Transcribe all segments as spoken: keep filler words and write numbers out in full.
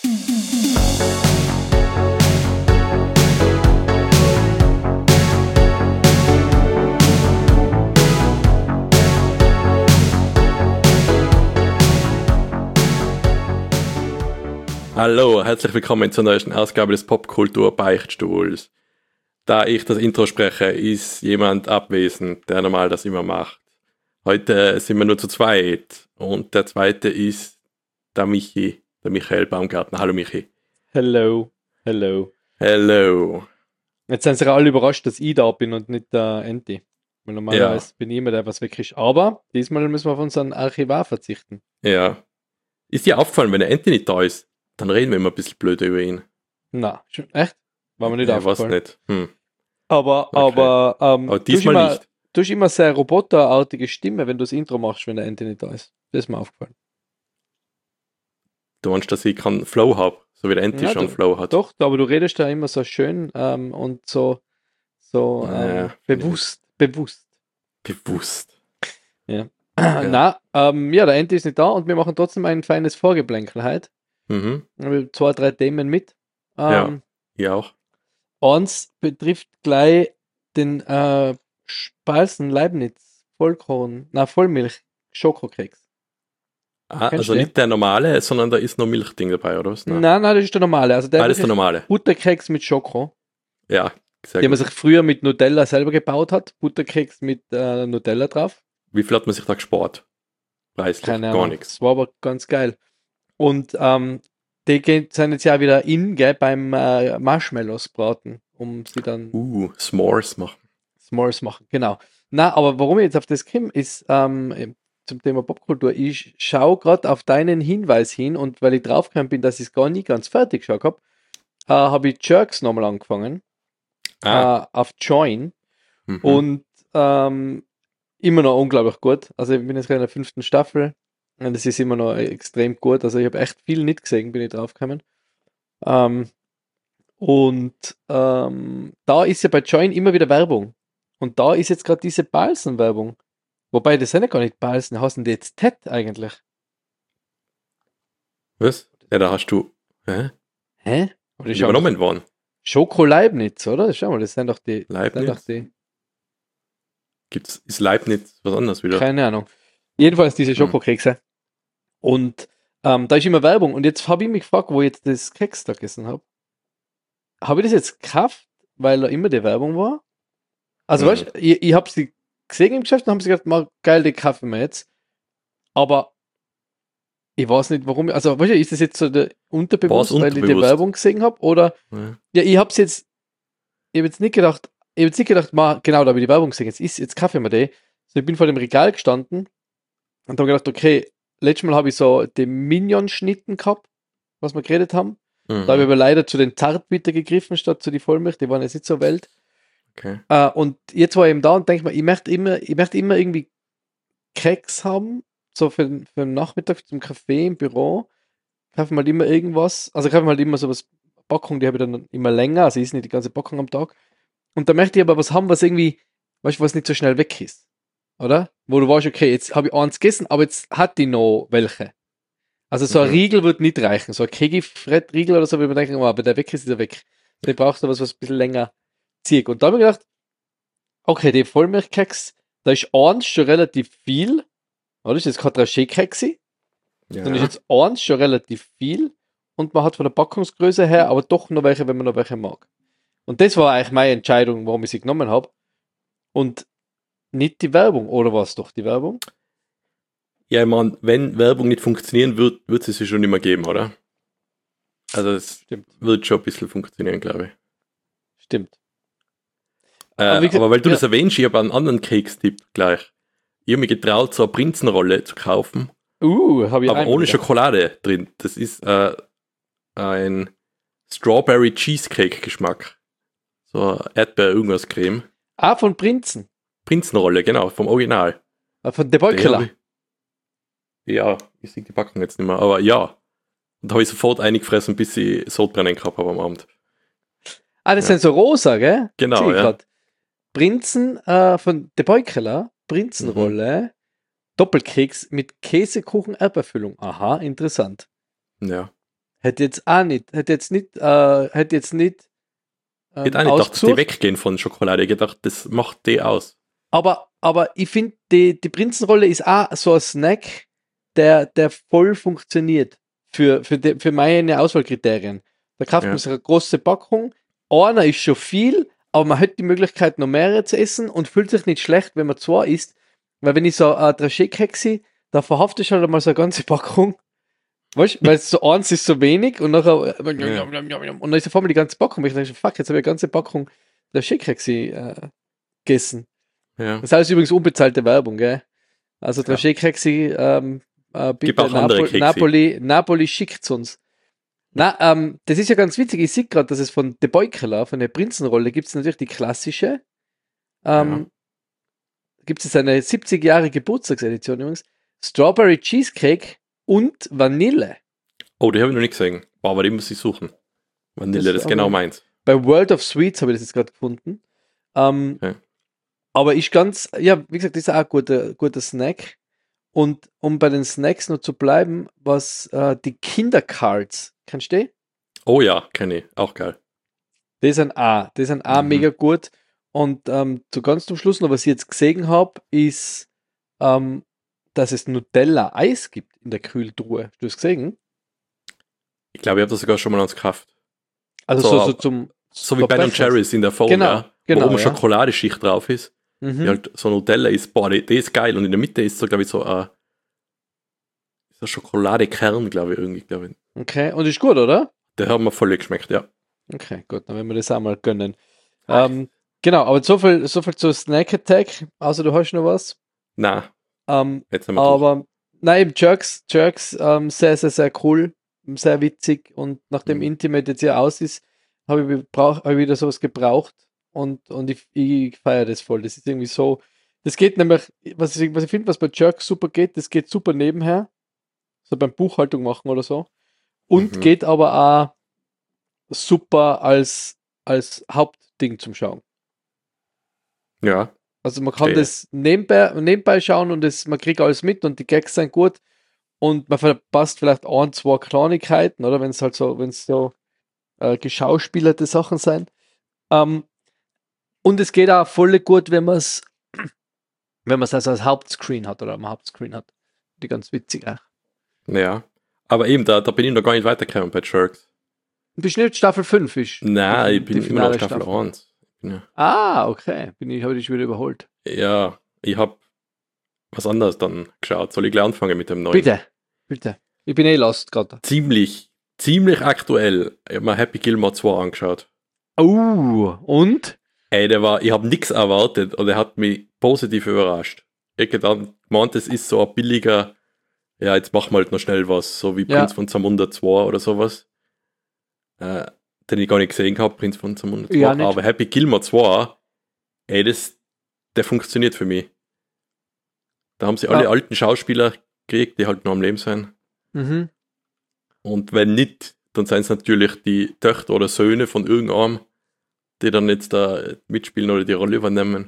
Hallo, herzlich willkommen zur neuesten Ausgabe des Popkultur-Beichtstuhls. Da ich das Intro spreche, ist jemand abwesend, der normal das immer macht. Heute sind wir nur zu zweit und der zweite ist der Michi, der Michael Baumgartner. Hallo Michi. Hello, hello. Hello. Jetzt sind sie alle überrascht, dass ich da bin und nicht der Enti. Weil normalerweise Ja. bin ich immer der, was wegkriegt. Aber diesmal müssen wir auf unseren Archivar verzichten. Ja. Ist dir aufgefallen, wenn der Enti nicht da ist, dann reden wir immer ein bisschen blöd über ihn. Na, schon- echt? War mir nicht Ja, weiß aufgefallen. nicht. Hm. Aber, Okay. aber, ähm, Aber du hast diesmal immer, nicht. du hast immer sehr roboterartige Stimme, wenn du das Intro machst, wenn der Enti nicht da ist. Das ist mir aufgefallen. Du meinst, dass ich keinen Flow habe, so wie der Enti Ja, schon du- Flow hat. Doch, aber du redest da immer so schön ähm, und so, so Naja, ähm, finde ich bewusst, bewusst. Bewusst. Ja. Ja. Na, ähm, ja, der Enti ist nicht da und wir machen trotzdem ein feines Vorgeplänkel heute. Mhm. Wir haben zwei, drei Themen mit. Ja. Ähm, Ich auch. Eins betrifft gleich den äh, Speisen Leibniz Vollkorn, na Vollmilch Schokokeks. Ah, Kennst also du den? nicht der normale, sondern da ist noch Milchding dabei, oder was? Nein, nein, das ist der normale. Also der Ah, das ist der wirklich normale. Butterkeks mit Schoko, Ja, sehr den man gut. sich früher mit Nutella selber gebaut hat. Butterkeks mit äh, Nutella drauf. Wie viel hat man sich da gespart? Preislich? Keine Gar Ahnung. nichts. Das war aber ganz geil. Und ähm, die gehen, sind jetzt ja wieder in, gell, beim äh, Marshmallows braten, um sie dann Uh, S'mores machen. S'mores machen, genau. Na, aber warum ich jetzt auf das komme, ist ähm, zum Thema Popkultur. Ich schaue gerade auf deinen Hinweis hin und weil ich draufgekommen bin, dass ich es gar nie ganz fertig geschaut habe, äh, habe ich Jerks nochmal angefangen Ah, äh, auf Join mhm. und ähm, immer noch unglaublich gut. Also ich bin jetzt gerade in der fünften Staffel und es ist immer noch extrem gut. Also ich habe echt viel nicht gesehen, bin ich draufgekommen. Ähm, und ähm, da ist ja bei Join immer wieder Werbung. Und da ist jetzt gerade diese Balsen-Werbung. Wobei, das sind ja gar nicht Balsen, heißen die jetzt Ted eigentlich? Was? Ja, da hast du hä? Hä? Aber das ist übernommen worden. Schoko Leibniz, oder? Schau mal, das sind doch die. Das sind doch Leibniz? die. Gibt's, ist Leibniz was anderes wieder? Keine Ahnung. Jedenfalls diese Hm. Schokokekse. Und ähm, da ist immer Werbung. Und jetzt habe ich mich gefragt, wo ich jetzt das Keks da gegessen habe. Habe ich das jetzt gekauft, weil da immer die Werbung war? Also, Mhm. weißt du, ich, ich habe sie gesehen im Geschäft und haben sie gedacht, mal geil, die kaufen wir jetzt. Aber ich weiß nicht, warum. Also, weißt du, ist das jetzt so der unterbewusst, War's weil ich die unterbewusst? Werbung gesehen habe? Oder, Ja. ja, ich habe es jetzt, ich habe jetzt nicht gedacht, ich habe jetzt nicht gedacht, mal, genau, da habe ich die Werbung gesehen, jetzt ist, jetzt kaufe ich mir die. So, ich bin vor dem Regal gestanden und habe gedacht, okay, letztes Mal habe ich so die Minion-Schnitten gehabt, was wir geredet haben. Mhm. Da habe ich aber leider zu den Zartbitter gegriffen, statt zu die Vollmilch, die waren jetzt nicht so wild. Okay. Äh, und jetzt war ich eben da und denke mir, ich möchte immer, ich möchte immer irgendwie Keks haben, so für, den- für den Nachmittag zum Kaffee im Büro. Kaufe mal immer irgendwas, also kaufe mal immer so was, Packung, die habe ich dann immer länger, also ist nicht die ganze Packung am Tag. Und da möchte ich aber was haben, was irgendwie, weißt du, was nicht so schnell weg ist. Oder? Wo du weißt, okay, jetzt habe ich eins gegessen, aber jetzt hat die noch welche. Also so ein Mhm. Riegel wird nicht reichen. So ein Kegi-Fred-Riegel oder so, würde man denken, oh, aber der weg ist, ist er weg. Der braucht so was, was ein bisschen länger zieht. Und da habe ich gedacht, okay, die Vollmilchkeks, da ist eins schon relativ viel. Oder? Das ist jetzt kein Dragé-Keks, Ja. dann ist jetzt eins schon relativ viel. Und man hat von der Packungsgröße her aber doch noch welche, wenn man noch welche mag. Und das war eigentlich meine Entscheidung, warum ich sie genommen habe. Und nicht die Werbung. Oder war es doch die Werbung? Ja, ich meine, wenn Werbung nicht funktionieren wird, wird es sie schon immer geben, oder? Also es Stimmt. wird schon ein bisschen funktionieren, glaube ich. Stimmt. Äh, Aber wie gesagt, aber weil du ja. das erwähnst, ich habe einen anderen Kekstipp gleich. Ich habe mich getraut, so eine Prinzenrolle zu kaufen, Uh, habe ich aber einmal ohne gedacht. Schokolade drin. Das ist äh, ein Strawberry Cheesecake Geschmack. So Erdbeer-Irgendwas-Creme. Ah, von Prinzen. Prinzenrolle, genau, vom Original. Ah, von De Den hab Beukela. ich- Ja, ich sehe die Packung jetzt nicht mehr, aber ja. Und da habe ich sofort eingefressen, bis ich Sodbrennen gehabt habe am Abend. Ah, das Ja. sind so rosa, gell? Genau, Sehe ich ja. grad. Prinzen äh, von De Beukela. Prinzenrolle. Doppelkeks mit Käsekuchen Erdbeerfüllung. Aha, interessant. Ja. Hätte jetzt auch nicht, hätte jetzt nicht, äh, hätte jetzt nicht Ich hätte auch nicht gedacht, dass die weggehen von Schokolade. Ich hätte gedacht, das macht die aus. Aber, aber ich finde, die, die Prinzenrolle ist auch so ein Snack, der, der voll funktioniert für, für, die, für meine Auswahlkriterien. Da kauft Ja. man sich eine große Packung. Einer ist schon viel, aber man hat die Möglichkeit, noch mehrere zu essen und fühlt sich nicht schlecht, wenn man zwei isst. Weil wenn ich so ein Dragé-Keks sehe, da verhafte ich halt mal so eine ganze Packung. Weißt du, weil so eins ist so wenig und nachher Ja. und dann ist auf einmal die ganze Packung. Ich denke, fuck, jetzt habe ich eine ganze Packung Dragé-Keks äh, gegessen. Ja. Das ist alles übrigens unbezahlte Werbung, gell? Also Ja. Dragé-Kexi, ähm, äh, Gibt bitte auch andere Napo- Kexi. Napoli, Napoli schickt uns. Na, ähm, das ist ja ganz witzig. Ich sehe gerade, dass es von De Beukeler, von der Prinzenrolle, gibt es natürlich die klassische. Ähm, Gibt es eine siebzig Jahre Geburtstagsedition übrigens. Strawberry Cheesecake und Vanille. Oh, die habe ich noch nicht gesehen. Boah, aber die muss ich suchen. Vanille, Das das ist aber- genau meins. Bei World of Sweets habe ich das jetzt gerade gefunden. Ähm, Ja. Aber ich ganz, ja, wie gesagt, das ist auch ein guter, guter Snack. Und um bei den Snacks noch zu bleiben, was äh, die Kindercards, kennst du die? Oh ja, kenne ich. Auch geil. Die sind auch, die sind auch Mhm. mega gut. Und ähm, zu ganz zum Schluss noch, was ich jetzt gesehen habe, ist, ähm, dass es Nutella-Eis gibt in der Kühltruhe. Hast du das gesehen? Ich glaube, ich habe das sogar schon mal ans gekauft. Also So, so, so zum So wie so Ben und Breakfast. Jerry's in der Folge, Genau, ja, genau, wo oben ja. Schokoladeschicht drauf ist. Mhm. Die halt so Nutella ist, boah, die, die ist geil. Und in der Mitte ist so, glaube ich, so ein, so ein Schokoladekern, glaube ich, irgendwie, glaube ich. Okay, und ist gut, oder? Der hat mir voll geschmeckt, ja. Okay, gut, dann werden wir das auch mal gönnen. Ähm, genau, aber so viel, so viel zu Snack Attack, außer du hast noch was. Na, Ähm, jetzt haben wir durch. aber nein, eben Jerks, Jerks, ähm, sehr, sehr, sehr cool, sehr witzig und nachdem Mhm. Intimate jetzt ja aus ist, habe ich, gebrauch- hab ich wieder sowas gebraucht und, und ich, ich feiere das voll. Das ist irgendwie so, das geht nämlich, was ich, was ich finde, was bei Jerks super geht, das geht super nebenher, so beim Buchhaltung machen oder so und Mhm. geht aber auch super als, als Hauptding zum Schauen. Ja, Also man kann Verstehe. das nebenbei, nebenbei schauen und das, man kriegt alles mit und die Gags sind gut und man verpasst vielleicht ein, zwei Kleinigkeiten, oder wenn es halt so, wenn es so äh, geschauspielerte Sachen sind. Ähm, und es geht auch voll gut, wenn man es wenn man es also als Hauptscreen hat oder am Hauptscreen hat. Die ganz witzig auch. ja. Aber eben, da, da bin ich noch gar nicht weitergekommen bei Jerks. Bist du nicht Staffel fünf ist? Nein, Die- ich bin die immer noch finale Staffel Staffel. eins. Ja, Ah, okay. Bin ich, habe ich dich wieder überholt. ja ich habe was anderes dann geschaut. Soll ich gleich anfangen mit dem neuen? Bitte, bitte. Ich bin eh lost gerade. Ziemlich, ziemlich aktuell. Ich habe mir Happy Gilmore zwei angeschaut. Oh, und? Ey, der war, ich habe nichts erwartet und er hat mich positiv überrascht. Ich hab dann gemeint, das ist so ein billiger, ja, jetzt machen wir halt noch schnell was, so wie Ja. Prinz von Zamunda zwei oder sowas. Äh, den ich gar nicht gesehen habe, Prinz von Zamunda zwei. Ja, nicht. Aber Happy Gilmore zwei, ey, das, der funktioniert für mich. Da haben sie alle Ja. alten Schauspieler gekriegt, die halt noch am Leben sind. Mhm. Und wenn nicht, dann sind es natürlich die Töchter oder Söhne von irgendeinem, die dann jetzt da mitspielen oder die Rolle übernehmen.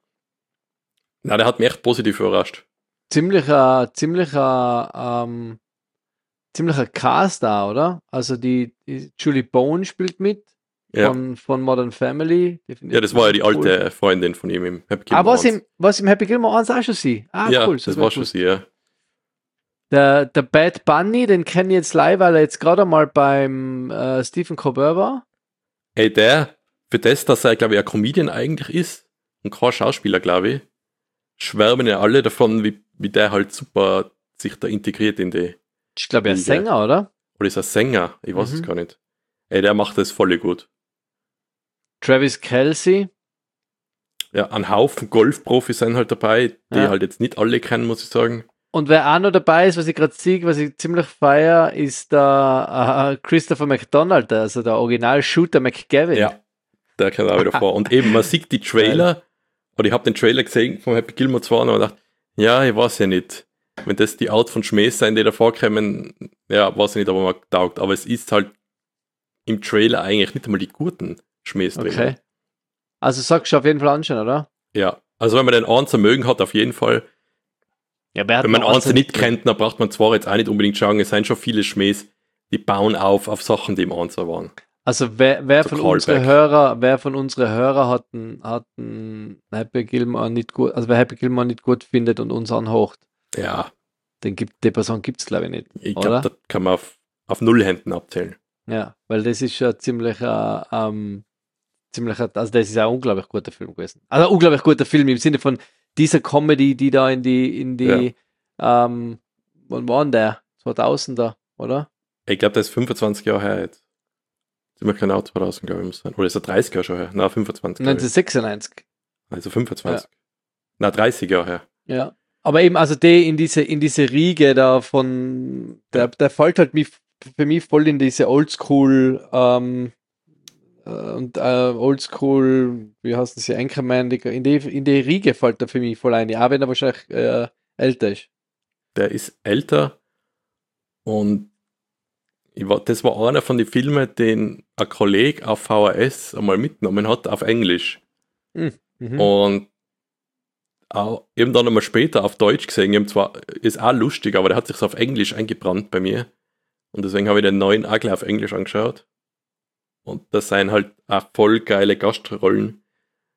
Na, der hat mich echt positiv überrascht. Ziemlicher, ziemlicher, ähm, ziemlicher Cast da, oder? Also die, die Julie Bone spielt mit Ja, von, von Modern Family. Die finde ja ich das war ja die cool. alte Freundin von ihm im Happy Ah, Gilmore was eins. im, was im Happy Gilmore eins auch schon sie? Ah, Ja, cool. das hab war ich schon gewusst. sie, ja. Der, der Bad Bunny, den kenne ich jetzt live, weil er jetzt gerade mal beim äh, Stephen Colbert war. Ey, der, für das, dass er, glaube ich, ein Comedian eigentlich ist und kein Schauspieler, glaube ich, schwärmen ja alle davon, wie, wie der halt super sich da integriert in die. Ich glaube, er ist Ja. Sänger, oder? Oder ist er Sänger? Ich weiß Mhm. es gar nicht. Ey, der macht das voll gut. Travis Kelce. Ja, ein Haufen Golfprofis sind halt dabei, die Ja. halt jetzt nicht alle kennen, muss ich sagen. Und wer auch noch dabei ist, was ich gerade sehe, was ich ziemlich feier, ist der äh, Christopher McDonald, also der Original-Shooter McGavin. Ja, der kommt auch wieder vor. Und eben, man sieht die Trailer, oder ich habe den Trailer gesehen von Happy Gilmore zwei und habe gedacht, ja, ich weiß ja nicht. Wenn das die Out von Schmähs sind, die da vorkommen, ja, weiß ich nicht, ob man taugt. Aber es ist halt im Trailer eigentlich nicht einmal die guten Schmähs drin. Okay. Also sagst du auf jeden Fall anschauen, oder? Ja, also wenn man den Einser mögen hat, auf jeden Fall. Ja, wer hat Wenn man noch Einser nicht kennt, dann braucht man zwar jetzt auch nicht unbedingt schauen, es sind schon viele Schmähs, die bauen auf auf Sachen, die im Answer waren. Also wer, wer So von Callback. unseren Hörer, wer von unseren Hörer hat einen, hat einen Happy Gilmore nicht gut, also wer Happy Gilmore nicht gut findet und uns anhocht, Ja, den gibt, die Person gibt es glaube ich nicht, ich oder? glaube, das kann man auf, auf null Händen abzählen. Ja, weil das ist schon ziemlich, äh, ähm, ziemlich, also das ist ein unglaublich guter Film gewesen. Also ein unglaublich guter Film im Sinne von dieser Comedy, die da in die, in die, ähm, wann war denn der? zweitausender, oder? Ich glaube, das ist fünfundzwanzig Jahre her jetzt. Ziemlich genau zweitausend, glaube ich, muss sein. Oder ist er dreißig Jahre schon her? Nein, fünfundzwanzig. glaube ich. neunzehnhundertsechsundneunzig. Also fünfundzwanzig. Na, dreißig Jahre her. Ja. Aber eben, also der in diese, in diese Riege da von, der, Ja. der fällt halt mich, für mich voll in diese Oldschool, ähm, äh, und äh, Oldschool, wie heißt das hier, Anchorman, die- in die, in die Riege fällt er für mich voll ein, auch wenn er wahrscheinlich äh, älter ist. Der ist älter und ich war, das war einer von den Filmen, den ein Kollege auf V H S einmal mitgenommen hat, auf Englisch. Hm. Mhm. Und auch eben dann einmal später auf Deutsch gesehen. Eben zwar ist auch lustig, aber der hat sich so auf Englisch eingebrannt bei mir. Und deswegen habe ich den neuen auch gleich auf Englisch angeschaut. Und das seien halt auch voll geile Gastrollen.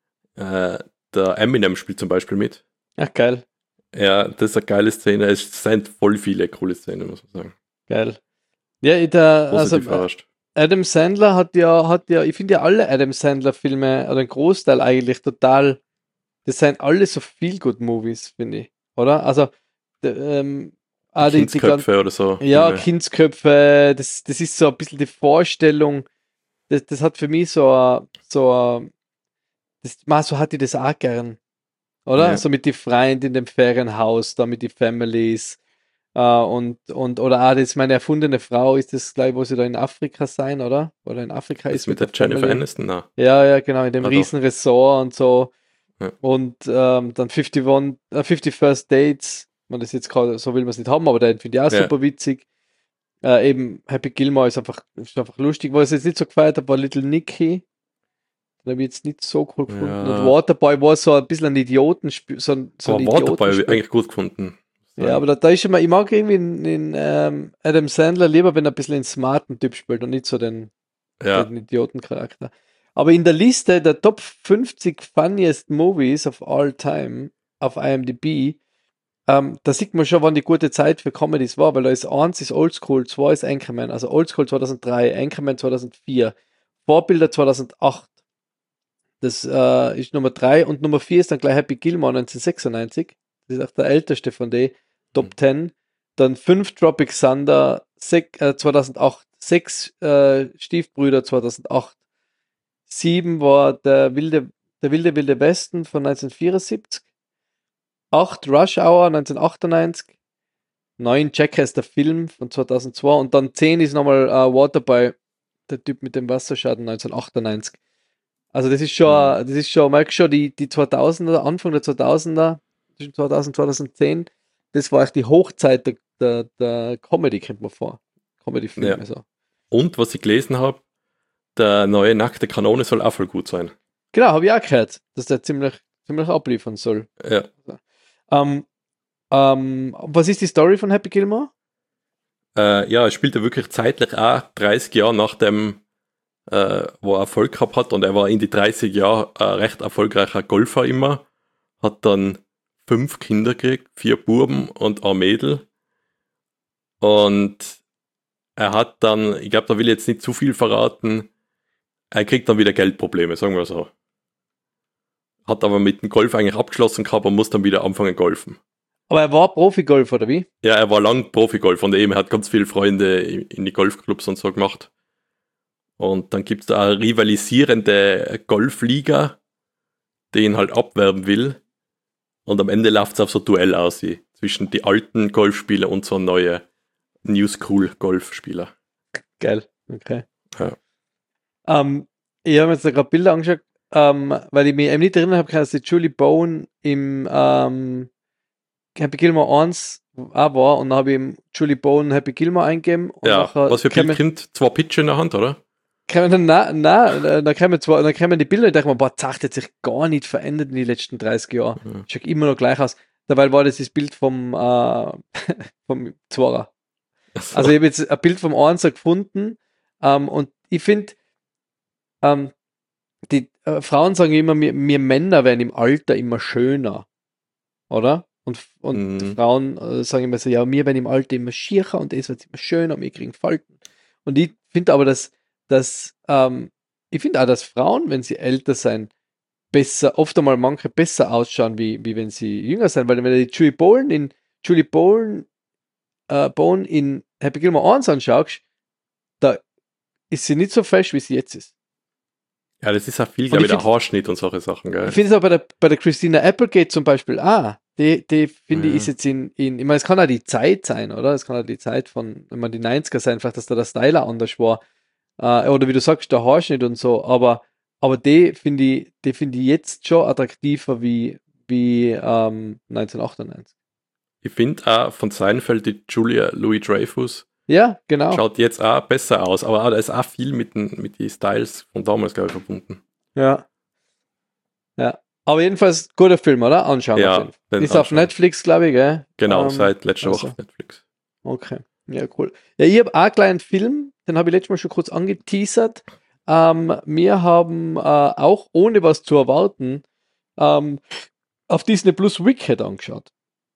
Äh, der Eminem spielt zum Beispiel mit. Ach, geil, Ja, das ist eine geile Szene. Es sind voll viele coole Szenen, muss man sagen. geil. Ja, ich, der, also Positiv überrascht. Adam Sandler hat ja, hat ja, ich finde ja alle Adam Sandler Filme, oder ein Großteil eigentlich total, das sind alle so Feel-Good-Movies, finde ich, oder? Also, d- ähm, ah, die, die gan- Kindsköpfe oder so. ja, Filme. Kindsköpfe, das, das ist so ein bisschen die Vorstellung, das, das hat für mich so, a- so, a- das, ma, so hatte ich das auch gern, oder? Ja. So mit die Freunden in dem Ferienhaus, da mit die Families, äh, und, und, oder auch das, meine erfundene Frau, ist das gleich, wo sie da in Afrika sein, oder? Oder in Afrika Das ist mit mit der der Jennifer Family. Aniston, na. Ja, ja, genau, in dem Ah, doch. riesen Ressort und so. Ja. Und ähm, dann einundfünfzig, äh, fifty First Dates, man das jetzt gerade, so will man es nicht haben, aber den finde ich auch Ja. super witzig. Äh, eben Happy Gilmore ist einfach, ist einfach lustig. Was ich jetzt nicht so gefeiert habe, war Little Nicky. Den habe ich jetzt nicht so cool gefunden. Ja. Und Waterboy war so ein bisschen ein Idioten, so ein, so ein Aber Waterboy habe ich Idiotenspiel. eigentlich gut gefunden. Ja, aber da, da ist immer, ich mag irgendwie in, in ähm, Adam Sandler lieber, wenn er ein bisschen den smarten Typ spielt und nicht so den, Ja, den Idiotencharakter. Aber in der Liste der Top fünfzig Funniest Movies of all time auf IMDb, ähm, da sieht man schon, wann die gute Zeit für Comedies war, weil da ist eins ist Oldschool, zwei ist Anchorman, also Oldschool zweitausenddrei, Anchorman zweitausendvier, Vorbilder zweitausendacht. Das äh, ist Nummer drei und Nummer vier ist dann gleich Happy Gilmore neunzehnhundertsechsundneunzig. Das ist auch der älteste von den Top zehn. Dann fünf Tropic Thunder, sech, äh, zweitausendacht, sechs äh, Stiefbrüder zweitausendacht, sieben war der wilde, der wilde wilde Westen von neunzehnhundertvierundsiebzig, acht Rush Hour neunzehnhundertachtundneunzig, neun Jackass der Film von zweitausendzwei und dann zehn ist nochmal äh, Waterboy, der Typ mit dem Wasserschaden neunzehnhundertachtundneunzig. Also das ist schon, das ist schon, merkst schon, die, die zweitausender, Anfang der zweitausender, zwischen zweitausend und zweitausendzehn, das war echt die Hochzeit der, der, der Comedy, kommt man vor. Comedy-Filme, Ja. so. und was ich gelesen habe, der neue Nackte Kanone soll auch voll gut sein. Genau, habe ich auch gehört, dass der ziemlich, ziemlich abliefern soll. Ja, Ähm, ähm, was ist die Story von Happy Gilmore? äh, ja, er spielte wirklich zeitlich auch dreißig Jahre nach dem, äh, wo er Erfolg gehabt hat, und er war in die dreißig Jahre ein recht erfolgreicher Golfer immer, hat dann fünf Kinder gekriegt, vier Buben und ein Mädel, und er hat dann, ich glaube, da will ich jetzt nicht zu viel verraten, er kriegt dann wieder Geldprobleme, sagen wir so. Hat aber mit dem Golf eigentlich abgeschlossen gehabt und muss dann wieder anfangen golfen. Aber er war Profigolf, oder wie? Ja, er war lang Profigolf und eben, er hat ganz viele Freunde in die Golfclubs und so gemacht. Und dann gibt es da eine rivalisierende Golfliga, die ihn halt abwerben will. Und am Ende läuft es auf so ein Duell aus, wie zwischen die alten Golfspieler und so neue New School Golfspieler. Geil, okay. Ja. Ähm, ich habe mir jetzt da gerade Bilder angeschaut, ähm, weil ich mich eben nicht erinnern habe, dass die Julie Bowen im ähm, Happy Gilmore eins auch war und dann habe ich im Julie Bowen Happy Gilmore eingegeben. Und Ja, nachher was für kämen- Bild kommt? Zwei Pitcher in der Hand, oder? kämen dann, na, na, da kämen zwar, dann kämen die Bilder und ich dachte mir, boah, Zacht hat sich gar nicht verändert in den letzten dreißig Jahren. Mhm. Schaut immer noch gleich aus. Dabei war das das Bild vom, äh, vom Zwarer. So. Also ich habe jetzt ein Bild vom Einser gefunden ähm, und ich finde, ähm, die äh, Frauen sagen immer, wir, wir Männer werden im Alter immer schöner, oder? Und, und Mhm. Frauen äh, sagen immer so, ja, wir werden im Alter immer schiercher und es wird immer schöner und wir kriegen Falten. Und ich finde aber, dass, dass ähm, ich finde auch, dass Frauen, wenn sie älter sein, besser, oft einmal manche besser ausschauen, wie, wie wenn sie jünger sind. Weil wenn du die Julie Bowen in Julie Bowen, äh, Bowen in Happy Gilmore eins anschaust, da ist sie nicht so fresh, wie sie jetzt ist. Ja, das ist ja viel, Und glaube ich ich, der finde Haarschnitt und solche Sachen, ich gell? finde es auch bei der, bei der Christina Applegate zum Beispiel, ah, die, die finde ich ist Ja. jetzt in, in, ich meine, es kann auch die Zeit sein, oder? Es kann auch die Zeit von, wenn man die neunziger sein, vielleicht, dass da der Styler anders war. Äh, oder wie du sagst, der Haarschnitt und so, aber, aber die finde ich, die finde ich jetzt schon attraktiver wie, wie ähm, neunzehnhundertachtundneunzig. Ich finde auch von Seinfeld die Julia Louis-Dreyfus Ja, genau. schaut jetzt auch besser aus, aber auch, da ist auch viel mit den, mit den Styles von damals, glaube ich, verbunden. Ja, ja. Aber jedenfalls guter Film, oder? Anschauen auf jeden Ja, Fall. den Ist auf anschauen. Netflix, glaube ich, gell? Genau, Ähm, seit letzter Woche also, auf Netflix. okay. Ja, cool. Ja, ich habe auch einen kleinen Film, den habe ich letztes Mal schon kurz angeteasert. Ähm, wir haben äh, auch ohne was zu erwarten ähm, auf Disney Plus Wicked angeschaut.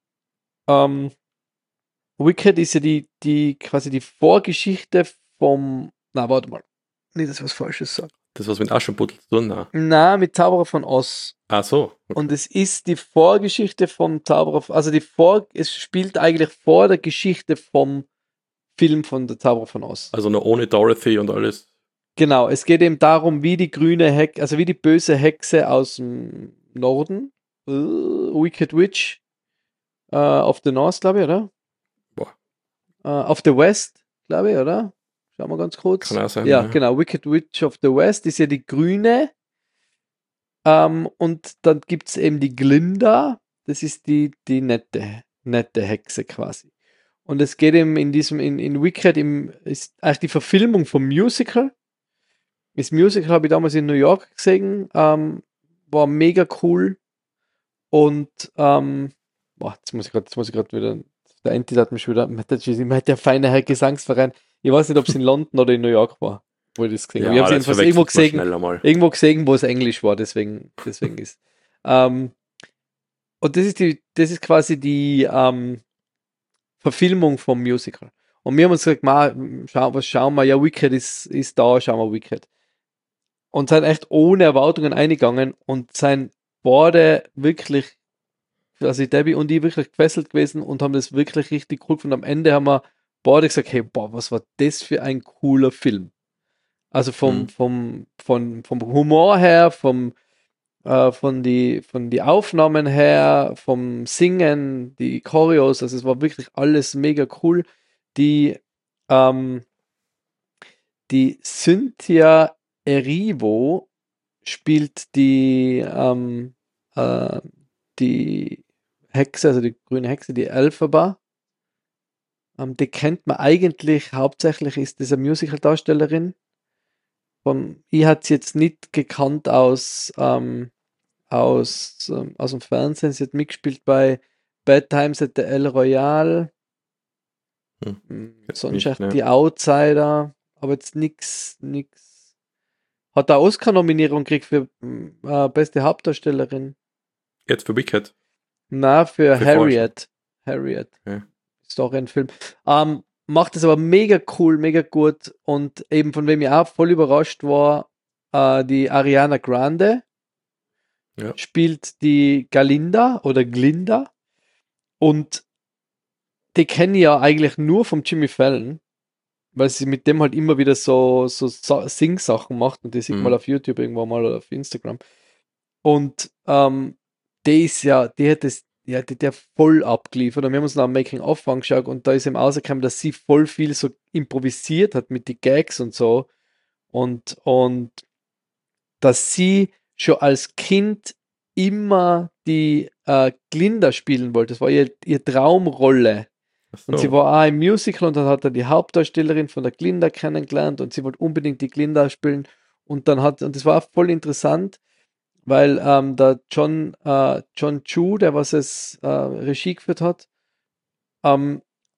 Ähm, Wicked ist ja die, die quasi die Vorgeschichte vom. Na, warte mal. Nicht, dass ich was Falsches sage. Das was mit Aschenputtel zu tun hat. Na, mit Zauberer von Oz. Ah, so. Okay. Und es ist die Vorgeschichte vom Zauberer, also die Vor, es spielt eigentlich vor der Geschichte vom Film von der Zauberer von Oz. Also noch ohne Dorothy und alles. Genau, es geht eben darum, wie die grüne Hexe, also wie die böse Hexe aus dem Norden, äh, Wicked Witch äh, of the North, glaube ich, oder? Boah, Äh, of the West, glaube ich, oder? Schauen wir ganz kann kurz. auch sein, Ja, ja. genau, Wicked Witch of the West ist ja die grüne. Ähm, und dann gibt es eben die Glinda, das ist die, die nette, nette Hexe quasi. Und es geht eben in diesem, in, in Wicked, im, ist eigentlich die Verfilmung vom Musical. Das Musical habe ich damals in New York gesehen, ähm, war mega cool. Und ähm, boah, jetzt muss ich gerade, jetzt muss ich gerade wieder, der Enti hat mich schon wieder, man hat der feine Herr Gesangsverein. Ich weiß nicht, ob es in London oder in New York war, wo ich das gesehen habe. Ich Ja, habe es das jedenfalls irgendwo verwechselt man gesehen, schnell einmal. irgendwo gesehen, wo es Englisch war, deswegen, deswegen ist. Ähm, und das ist die, das ist quasi die ähm, Verfilmung vom Musical. Und wir haben uns gesagt, ma, schau, was schauen wir? Ja, Wicked ist, ist da, schauen wir Wicked. Und sind echt ohne Erwartungen eingegangen und sind beide wirklich, also Debbie und ich wirklich gefesselt gewesen und haben das wirklich richtig cool gefunden. Am Ende haben wir beide gesagt, hey, boah, was war das für ein cooler Film. Also vom, Mhm. vom, vom, vom Humor her, vom, äh, von die, von die Aufnahmen her, vom Singen, die Choreos, also es war wirklich alles mega cool. Die, ähm, die Cynthia Erivo spielt die, ähm, äh, die Hexe, also die grüne Hexe, die Elphaba. Ähm, die kennt man eigentlich, hauptsächlich ist das eine Musical-Darstellerin. Von, ich hat sie jetzt nicht gekannt aus, ähm, aus, ähm, aus dem Fernsehen. Sie hat mitgespielt bei Bad Times at the El Royale, Hm. mm, sonst Nicht, echt ne? die Outsider, aber jetzt nix, nix. Hat eine Oscar-Nominierung gekriegt für mm, äh, beste Hauptdarstellerin. Jetzt für Wicked. Na, für Für vorher schon. Harriet. Harriet. Ja. Ist doch ein Film. Ähm, macht es aber mega cool, mega gut. Und eben von wem ich auch voll überrascht war, äh, die Ariana Grande Ja. spielt die Galinda oder Glinda. Und die kenne ich ja eigentlich nur vom Jimmy Fallon, weil sie mit dem halt immer wieder so, so Sa- Sing-Sachen macht. Und die sieht man Mhm. auf YouTube irgendwann mal oder auf Instagram. Und ähm, die ist ja, die hat das, ja, die, der voll abgeliefert. Und wir haben uns noch am Making-of angeschaut und da ist ihm rausgekommen, dass sie voll viel so improvisiert hat mit den Gags und so. Und, und dass sie schon als Kind immer die äh, Glinda spielen wollte. Das war ihr, ihr Traumrolle. Ach Und sie so. war auch im Musical und dann hat er die Hauptdarstellerin von der Glinda kennengelernt und sie wollte unbedingt die Glinda spielen. Und dann hat, und das war voll interessant, weil ähm, der John, äh, John Chu, der was es äh, Regie geführt hat, ähm,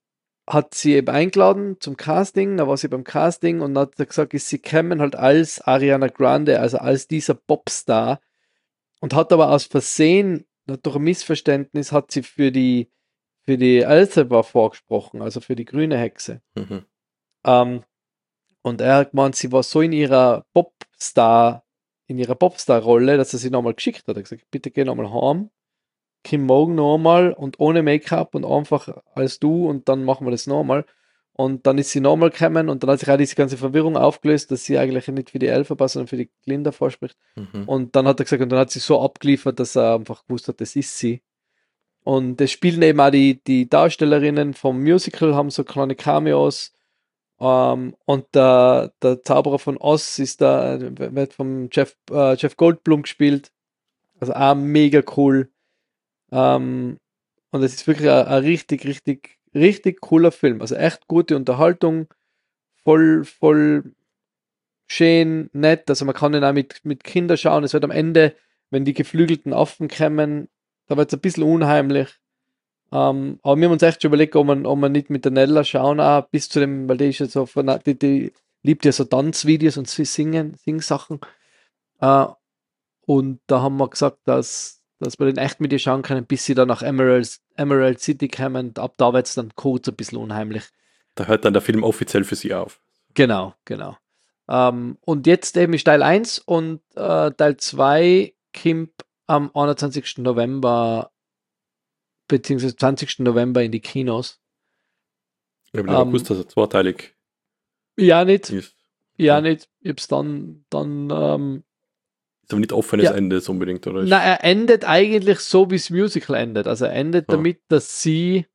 hat sie eben eingeladen zum Casting, da war sie beim Casting und hat gesagt, ist sie kämen halt als Ariana Grande, also als dieser Popstar und hat aber aus Versehen, durch ein Missverständnis, hat sie für die für die Elphaba vorgesprochen, also für die grüne Hexe. Mhm. Ähm, und er hat gemeint, sie war so in ihrer Popstar, in ihrer Popstar-Rolle, dass er sie nochmal geschickt hat. Er hat gesagt, bitte geh nochmal heim, komm morgen nochmal und ohne Make-up und einfach als du und dann machen wir das nochmal. Und dann ist sie nochmal gekommen und dann hat sich auch diese ganze Verwirrung aufgelöst, dass sie eigentlich nicht für die Elphaba, sondern für die Glinda vorspricht. Mhm. Und dann hat er gesagt, und dann hat sie so abgeliefert, dass er einfach gewusst hat, das ist sie. Und es spielen eben auch die, die Darstellerinnen vom Musical, haben so kleine Cameos. Ähm, und der, der Zauberer von Oz ist da, wird vom Jeff, äh, Jeff Goldblum gespielt. Also auch mega cool. Ähm, und es ist wirklich ein, ein richtig, richtig, richtig cooler Film. Also echt gute Unterhaltung. Voll, voll schön, nett. Also man kann ihn auch mit, mit Kindern schauen. Es wird am Ende, wenn die geflügelten Affen kommen, da wird es ein bisschen unheimlich. Ähm, aber wir haben uns echt schon überlegt, ob man, ob man nicht mit der Nella schauen, auch bis zu dem, weil die ist ja so, von, die, die liebt ja so Tanzvideos und so Singen, Singsachen. Äh, und da haben wir gesagt, dass, dass wir den echt mit ihr schauen können, bis sie dann nach Emerald, Emerald City kommen. Ab da wird es dann kurz ein bisschen unheimlich. Da hört dann der Film offiziell für sie auf. Genau, genau. Ähm, und jetzt eben ist Teil eins und äh, Teil zwei kommt am einundzwanzigsten November beziehungsweise zwanzigsten November in die Kinos. Ich habe nicht Ähm, gewusst, dass er zweiteilig Ja, nicht. ist. Ja, Ja. nicht. Ich hab's dann, dann, ähm, Ist aber nicht offenes Ja. Ende so unbedingt, oder? na, er endet eigentlich so, wie das Musical endet. Also er endet Ja. damit, dass sie,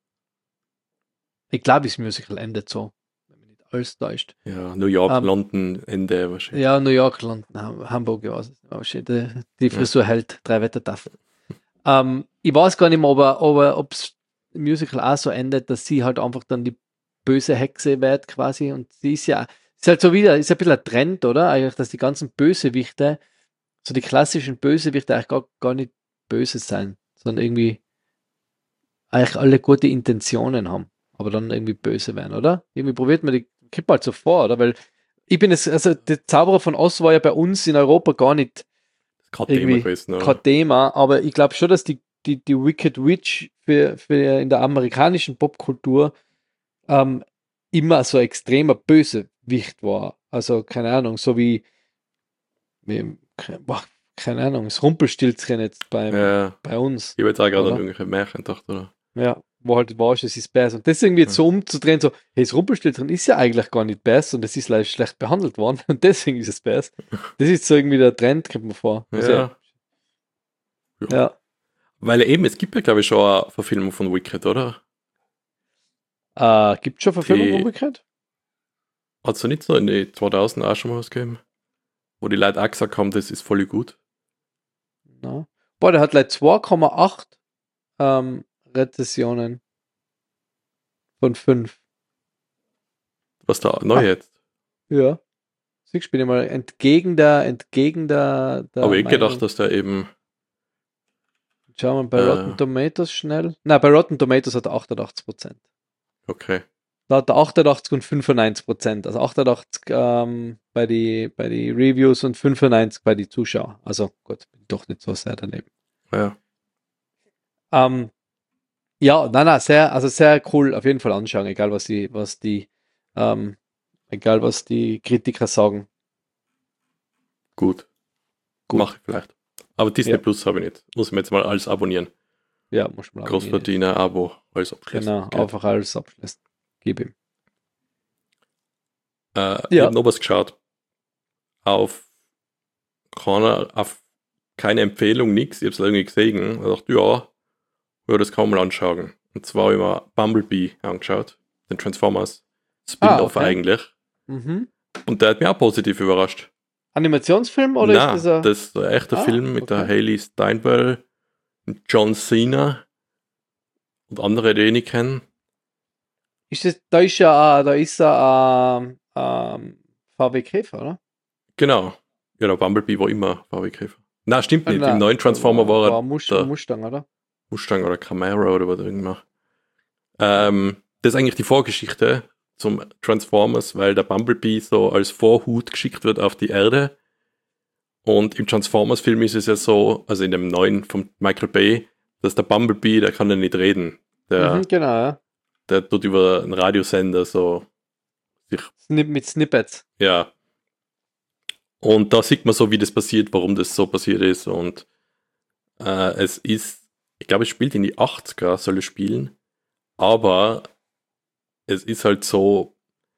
ich glaube, das Musical endet so, wenn mich nicht alles täuscht. Ja, New York, Ähm, London, Ende wahrscheinlich. Ja, New York, London, Ham- Hamburg, ja, weiß es nicht. Aber shit, die, die Frisur hält drei Wettertaffen. Ähm, ich weiß gar nicht mehr, ob er, ob er, ob's im Musical auch so endet, dass sie halt einfach dann die böse Hexe wird quasi und sie ist ja, ist halt so wieder, ist ja ein bisschen ein Trend, oder? Eigentlich, dass die ganzen Bösewichte, so die klassischen Bösewichte eigentlich gar, gar nicht böse sein, sondern irgendwie eigentlich alle gute Intentionen haben, aber dann irgendwie böse werden, oder? Irgendwie probiert man die, kommt halt so vor, oder? Weil ich bin es, also der Zauberer von Oz war ja bei uns in Europa gar nicht Kein Thema irgendwie gewesen, oder? kein Thema, aber ich glaube schon, dass die, die, die Wicked Witch für, für in der amerikanischen Popkultur ähm, immer so ein extremer Bösewicht war. Also, keine Ahnung, so wie, wie ke- boah, keine Ahnung, das Rumpelstilzchen jetzt beim, Ja, bei uns. ich habe jetzt auch gerade an Oder? irgendwelche Märchen gedacht, oder? Ja, wo halt war, es ist besser. Und das irgendwie jetzt so umzudrehen, so, hey, das Rumpelstilzchen ist ja eigentlich gar nicht besser und es ist leider schlecht behandelt worden und deswegen ist es besser. Das ist so irgendwie der Trend, kommt mir vor. Also, Ja. Ja. ja. Weil eben, es gibt ja, glaube ich, schon eine Verfilmung von Wicked, oder? Äh, gibt es schon Verfilmung Die- von Wicked? Hat es da nicht so in die zweitausend auch schon mal was gegeben? Wo die Leute auch gesagt haben, das ist voll gut. No. Boah, der hat like zwei Komma acht ähm, Rezessionen von fünf. Was da neu Ah. jetzt? Ja. Siehst du, bin ich mal entgegen der, entgegen der, der Aber ich Meinung. gedacht, dass der eben. Schauen wir bei äh, Rotten Tomatoes schnell. Na, bei Rotten Tomatoes hat er achtundachtzig Prozent. Okay. Da hat er achtundachtzig und fünfundneunzig Prozent. Also achtundachtzig ähm, bei die bei die Reviews und fünfundneunzig bei die Zuschauer. Also gut, bin doch nicht so sehr daneben. Ja. Ähm, ja, nein, nein, sehr, also sehr cool, auf jeden Fall anschauen, egal was die, was die, ähm, egal was die Kritiker sagen. Gut. Gut. Mach ich vielleicht. Aber Disney Ja. Plus habe ich nicht. Muss ich mir jetzt mal alles abonnieren. Ja, muss man abonnieren. Großverdiener, Abo, alles abschließen. Genau, Geht. einfach alles abschließen. Gib ihm. Äh, Ich Ja. habe noch was geschaut. Auf keiner, auf keine Empfehlung, nix. Ich habe es irgendwie gesehen. Ich dachte, ja, ja, das kann man mal anschauen. Und zwar habe ich mir Bumblebee angeschaut. Den Transformers Spin-off Ah, okay. eigentlich. Mhm. Und der hat mich auch positiv überrascht. Animationsfilm oder Nein, ist das ein... das ist ein echter Ah, Film mit der okay. Hailey Steinfeld, mit John Cena und andere, die ich nicht kenne. Ist das, da ist ja, äh, da ist ja ähm, ähm, V W Käfer, oder? Genau. Ja, der Bumblebee war immer V W Käfer. Nein, stimmt nicht. Nein, Im neuen Transformer war, war er Must der Mustang, oder? Mustang oder Camaro oder was auch immer. Ähm, das ist eigentlich die Vorgeschichte zum Transformers, weil der Bumblebee so als Vorhut geschickt wird auf die Erde. Und im Transformers-Film ist es ja so, also in dem neuen von Michael Bay, dass der Bumblebee, der kann ja nicht reden. Der, Mhm, genau, ja. der tut über einen Radiosender so sich, Snip mit Snippets. ja. Und da sieht man so, wie das passiert, warum das so passiert ist. Und äh, es ist, ich glaube, es spielt in die achtziger, soll es spielen. Aber es ist halt so,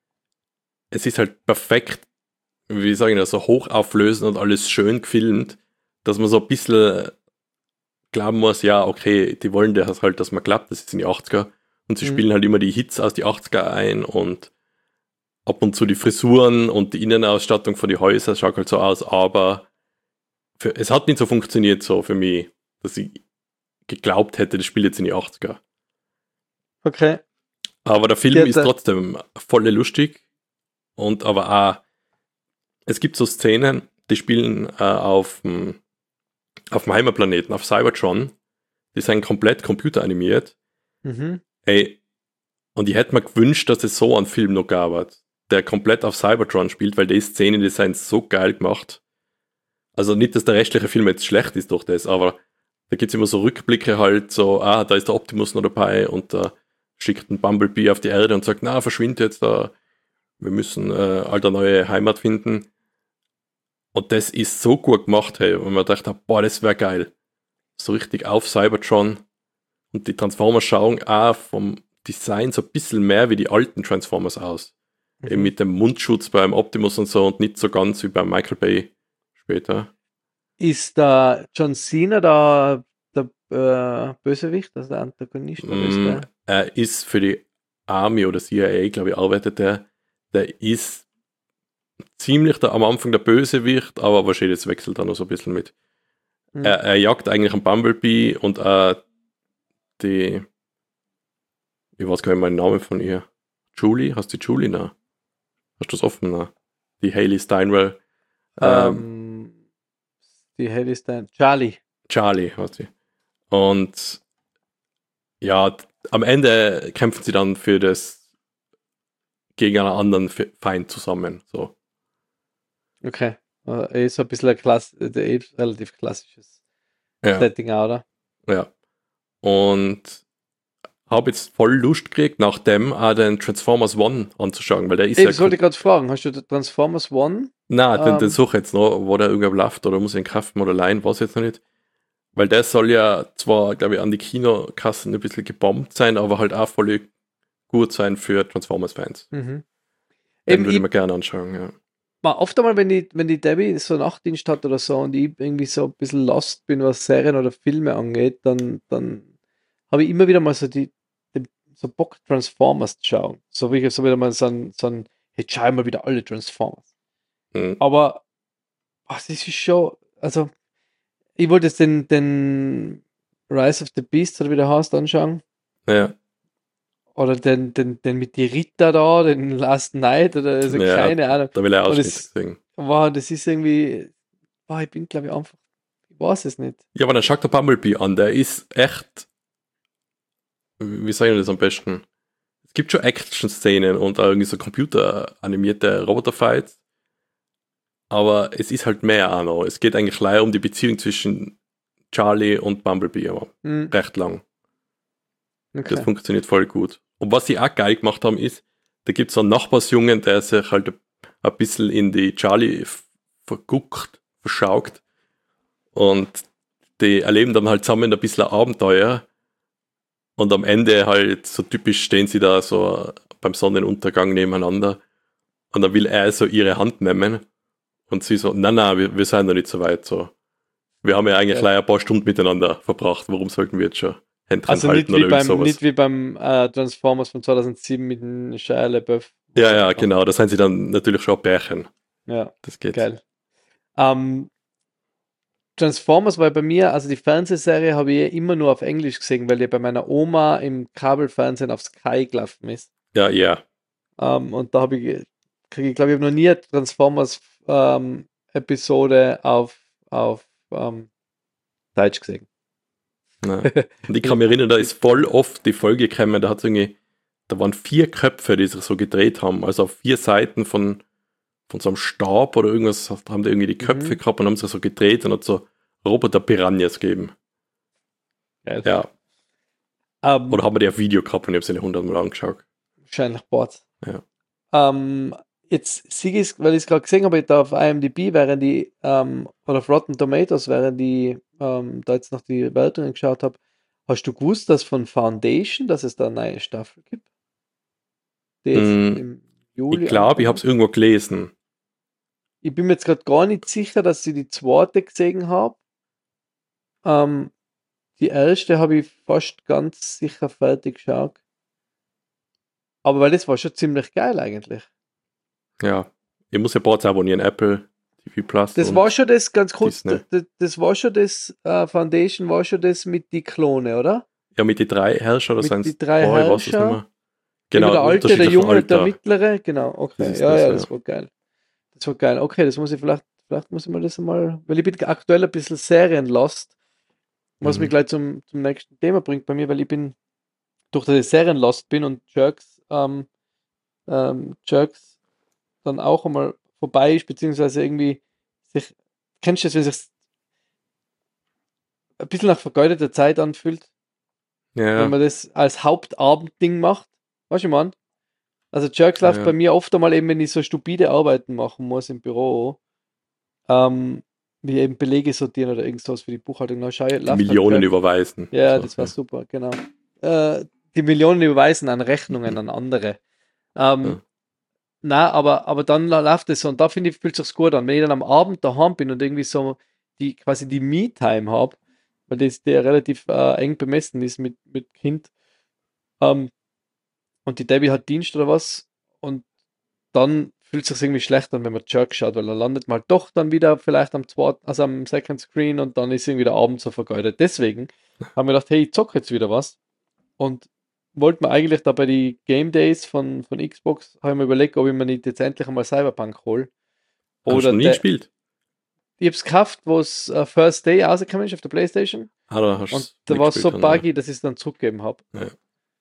es ist halt perfekt, wie sagen das, so hochauflösend und alles schön gefilmt, dass man so ein bisschen glauben muss, ja, okay, die wollen das halt, dass man klappt, das ist in die achtziger. Und sie Mhm. spielen halt immer die Hits aus die achtziger ein und ab und zu die Frisuren und die Innenausstattung von den Häusern schaut halt so aus, aber für, es hat nicht so funktioniert so für mich, dass ich geglaubt hätte, das spielt jetzt in die achtziger. Okay. Aber der Film Ja, ist da- trotzdem voll lustig und aber auch, es gibt so Szenen, die spielen äh, auf dem auf dem Heimatplaneten, auf Cybertron, die sind komplett computeranimiert. Mhm. Ey, und ich hätte mir gewünscht, dass es so einen Film noch gab, der komplett auf Cybertron spielt, weil die Szenen, die sind so geil gemacht. Also nicht, dass der restliche Film jetzt schlecht ist durch das, aber da gibt es immer so Rückblicke halt, so, ah, da ist der Optimus noch dabei und da schickt ein Bumblebee auf die Erde und sagt, na, verschwind jetzt da, wir müssen äh, alter neue Heimat finden. Und das ist so gut gemacht, hey, und man dachte, boah, das wäre geil. So richtig auf Cybertron. Und die Transformers schauen auch vom Design so ein bisschen mehr wie die alten Transformers aus. Mhm. Eben mit dem Mundschutz beim Optimus und so und nicht so ganz wie beim Michael Bay später. Ist da John Cena da der äh, Bösewicht, also der Antagonist, oder ist Mm, der? er ist für die Army oder C I A, glaube ich, arbeitet der. Der ist ziemlich der, am Anfang der Bösewicht, aber wahrscheinlich jetzt wechselt er noch so ein bisschen mit. Mhm. Er, er jagt eigentlich einen Bumblebee und äh, die, ich weiß gar nicht meinen Namen von ihr. Julie? Hast du die Julie noch? Hast du das offen noch? Die Hayley Steinwell. Ähm, Ähm, die Hell ist dann Charlie. Charlie heißt sie. Und ja, am Ende kämpfen sie dann für das gegen einen anderen Feind zusammen. So. Okay. Äh, eh so ein bisschen ein Klass äh, eh relativ klassisches Ja, Setting, auch, oder? ja. Und habe jetzt voll Lust gekriegt, nach dem auch den Transformers One anzuschauen, weil der ist Ey, ja. das wollte ich gerade fragen. Hast du den Transformers One? Na, den, den Ähm, suche ich jetzt noch, wo der irgendwer läuft oder muss ich ihn kaufen oder leihen, weiß ich jetzt noch nicht. Weil der soll ja zwar, glaube ich, an die Kinokassen ein bisschen gebombt sein, aber halt auch voll gut sein für Transformers-Fans. mhm. Den Eben, würde ich ich, mir gerne anschauen, ja. mal oft einmal, wenn die, wenn die Debbie so Nachtdienst hat oder so und ich irgendwie so ein bisschen lost bin, was Serien oder Filme angeht, dann, dann habe ich immer wieder mal so die, den, so Bock, Transformers zu schauen. So wie so wieder mal so ein, so ein jetzt schau ich mal wieder alle Transformers. Mhm. Aber ach, das ist schon, also ich wollte jetzt den, den Rise of the Beast oder wie der heißt anschauen. Ja, Oder den, den, den mit die Ritter da, den Last Night oder also ja, keine Ahnung. da will er Und Ausschnitt das, sehen. wow, das ist irgendwie, wow, ich bin glaube ich einfach, ich weiß es nicht. Ja, aber dann schaut der Bumblebee an, der ist echt, wie sagen wir das am besten? Es gibt schon Action-Szenen und auch irgendwie so computeranimierte Roboter-Fights, aber es ist halt mehr auch noch. Es geht eigentlich leider um die Beziehung zwischen Charlie und Bumblebee, aber Hm, recht lang. Das okay. funktioniert voll gut. Und was sie auch geil gemacht haben, ist, da gibt es so einen Nachbarsjungen, der sich halt ein bisschen in die Charlie verguckt, verschaugt. Und die erleben dann halt zusammen ein bisschen ein Abenteuer. Und am Ende halt so typisch stehen sie da so beim Sonnenuntergang nebeneinander. Und dann will er so ihre Hand nehmen. Und sie so, nein, nein, wir, wir sind noch nicht so weit. So. Wir haben ja eigentlich Ja. leider ein paar Stunden miteinander verbracht. Warum sollten wir jetzt schon Händchen Also halten nicht wie oder irgend beim, sowas? nicht wie beim äh, Transformers von zweitausendsieben mit dem Shia LaBeouf. Ja, ja, genau. Da sind sie dann natürlich schon ein Pärchen. Ja, Das geht. geil. Ähm, Transformers war bei mir, also die Fernsehserie habe ich eh immer nur auf Englisch gesehen, weil die bei meiner Oma im Kabelfernsehen auf Sky gelaufen ist. Ja, ja. Ähm, und da habe ich, kriege ich glaube ich, habe noch nie eine Transformers ähm, Episode auf, auf ähm, Deutsch gesehen. Ja. Und ich kann mich erinnern, da ist voll oft die Folge gekommen, da hat es irgendwie da waren vier Köpfe, die sich so gedreht haben, also auf vier Seiten von, von so einem Stab oder irgendwas, haben die irgendwie die Köpfe Mhm. gehabt und haben sich so gedreht und hat so Roboter-Piranhas gegeben. Geil. Ja. Ähm, Oder haben wir die auf Video gehabt und ich habe sie hundertmal angeschaut. wahrscheinlich Boards. Ja. Ähm, jetzt sehe ich, weil ich es gerade gesehen habe, da auf IMDb wären die, ähm, oder auf Rotten Tomatoes, während die, ähm, da jetzt noch die Wertungen geschaut habe, hast du gewusst, dass von Foundation, dass es da eine neue Staffel gibt? Die jetzt Mm, im ich Juli glaube, ich habe anfangen? es irgendwo gelesen. Ich bin mir jetzt gerade gar nicht sicher, dass ich die zweite gesehen habe. Ähm, die erste habe ich fast ganz sicher fertig geschaut. Aber weil das war schon ziemlich geil eigentlich. Ja. Ich muss ja Boards abonnieren, Apple T V Plus Das war und schon das, ganz kurz, Disney. das, das war schon das, äh, Foundation war schon das mit die Klone, oder? Ja, mit die drei Herrscher oder Mit seien die es drei zwei, was ist nicht Herrscher. mehr. Immer Genau, der alte, der unterschiedlicher junge und der Alter. mittlere. Genau, Das okay. ist Ja, das, ja, ja. das war geil. Das war geil. Okay, das muss ich vielleicht, vielleicht muss ich mal das mal, weil ich bin aktuell ein bisschen serienlost, was mich Mhm. gleich zum, zum nächsten Thema bringt bei mir, weil ich bin, durch dass ich serienlost bin und Jerks, ähm, ähm, Jerks dann auch einmal vorbei ist, beziehungsweise irgendwie sich, kennst du das, wenn es sich ein bisschen nach vergeudeter Zeit anfühlt, Ja, wenn ja, man das als Hauptabendding macht? Weißt du, ich mein? Also Jerks läuft bei ja. mir oft einmal eben, wenn ich so stupide Arbeiten machen muss im Büro, ähm, wie eben Belege sortieren oder irgendwas für die Buchhaltung, dann schaue ich, Die läuft halt Millionen Jerks. überweisen. Ja, So, das war ja. super, genau. Äh, die Millionen überweisen an Rechnungen an andere. Ähm, Ja. na, aber, aber dann la- läuft es so und da finde ich, fühlt sich's gut an. Wenn ich dann am Abend daheim bin und irgendwie so die quasi die Me-Time habe, weil das der relativ äh, eng bemessen ist mit, mit Kind, ähm, und die Debbie hat Dienst oder was, und dann fühlt es sich irgendwie schlecht an, wenn man Jerk schaut, weil dann landet man halt doch dann wieder vielleicht am zweiten, also am Second Screen und dann ist irgendwie der Abend so vergeudet. Deswegen haben wir gedacht, hey, ich zocke jetzt wieder was und wollten wir eigentlich da bei die Game Days von, von Xbox, habe ich mir überlegt, ob ich mir nicht jetzt endlich einmal Cyberpunk hole. Hast du Oder noch nie der, gespielt? ich hab's gekauft, wo es äh, First Day rausgekommen ist auf der Playstation Ah, da hast du und es da nicht war es so gespielt dann, ja. buggy, dass ich es dann zurückgegeben habe. Ja.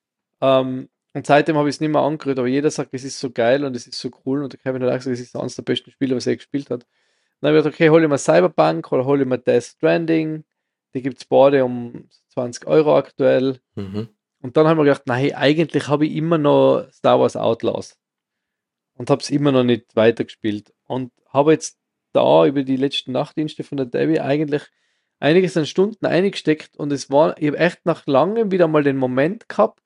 Ähm, und seitdem habe ich es nicht mehr angerührt, aber jeder sagt, es ist so geil und es ist so cool und der Kevin hat auch gesagt, es ist eines der besten Spiele, was er gespielt hat. Dann habe ich gedacht, okay, hole ich mir Cyberpunk oder hole ich mir Death Stranding. Die gibt es beide um zwanzig Euro aktuell. Mhm. Und dann haben wir gedacht, nein, eigentlich habe ich immer noch Star Wars Outlaws und habe es immer noch nicht weitergespielt. Und habe jetzt da über die letzten Nachtdienste von der Debbie eigentlich einiges an Stunden eingesteckt und es war, ich habe echt nach langem wieder mal den Moment gehabt,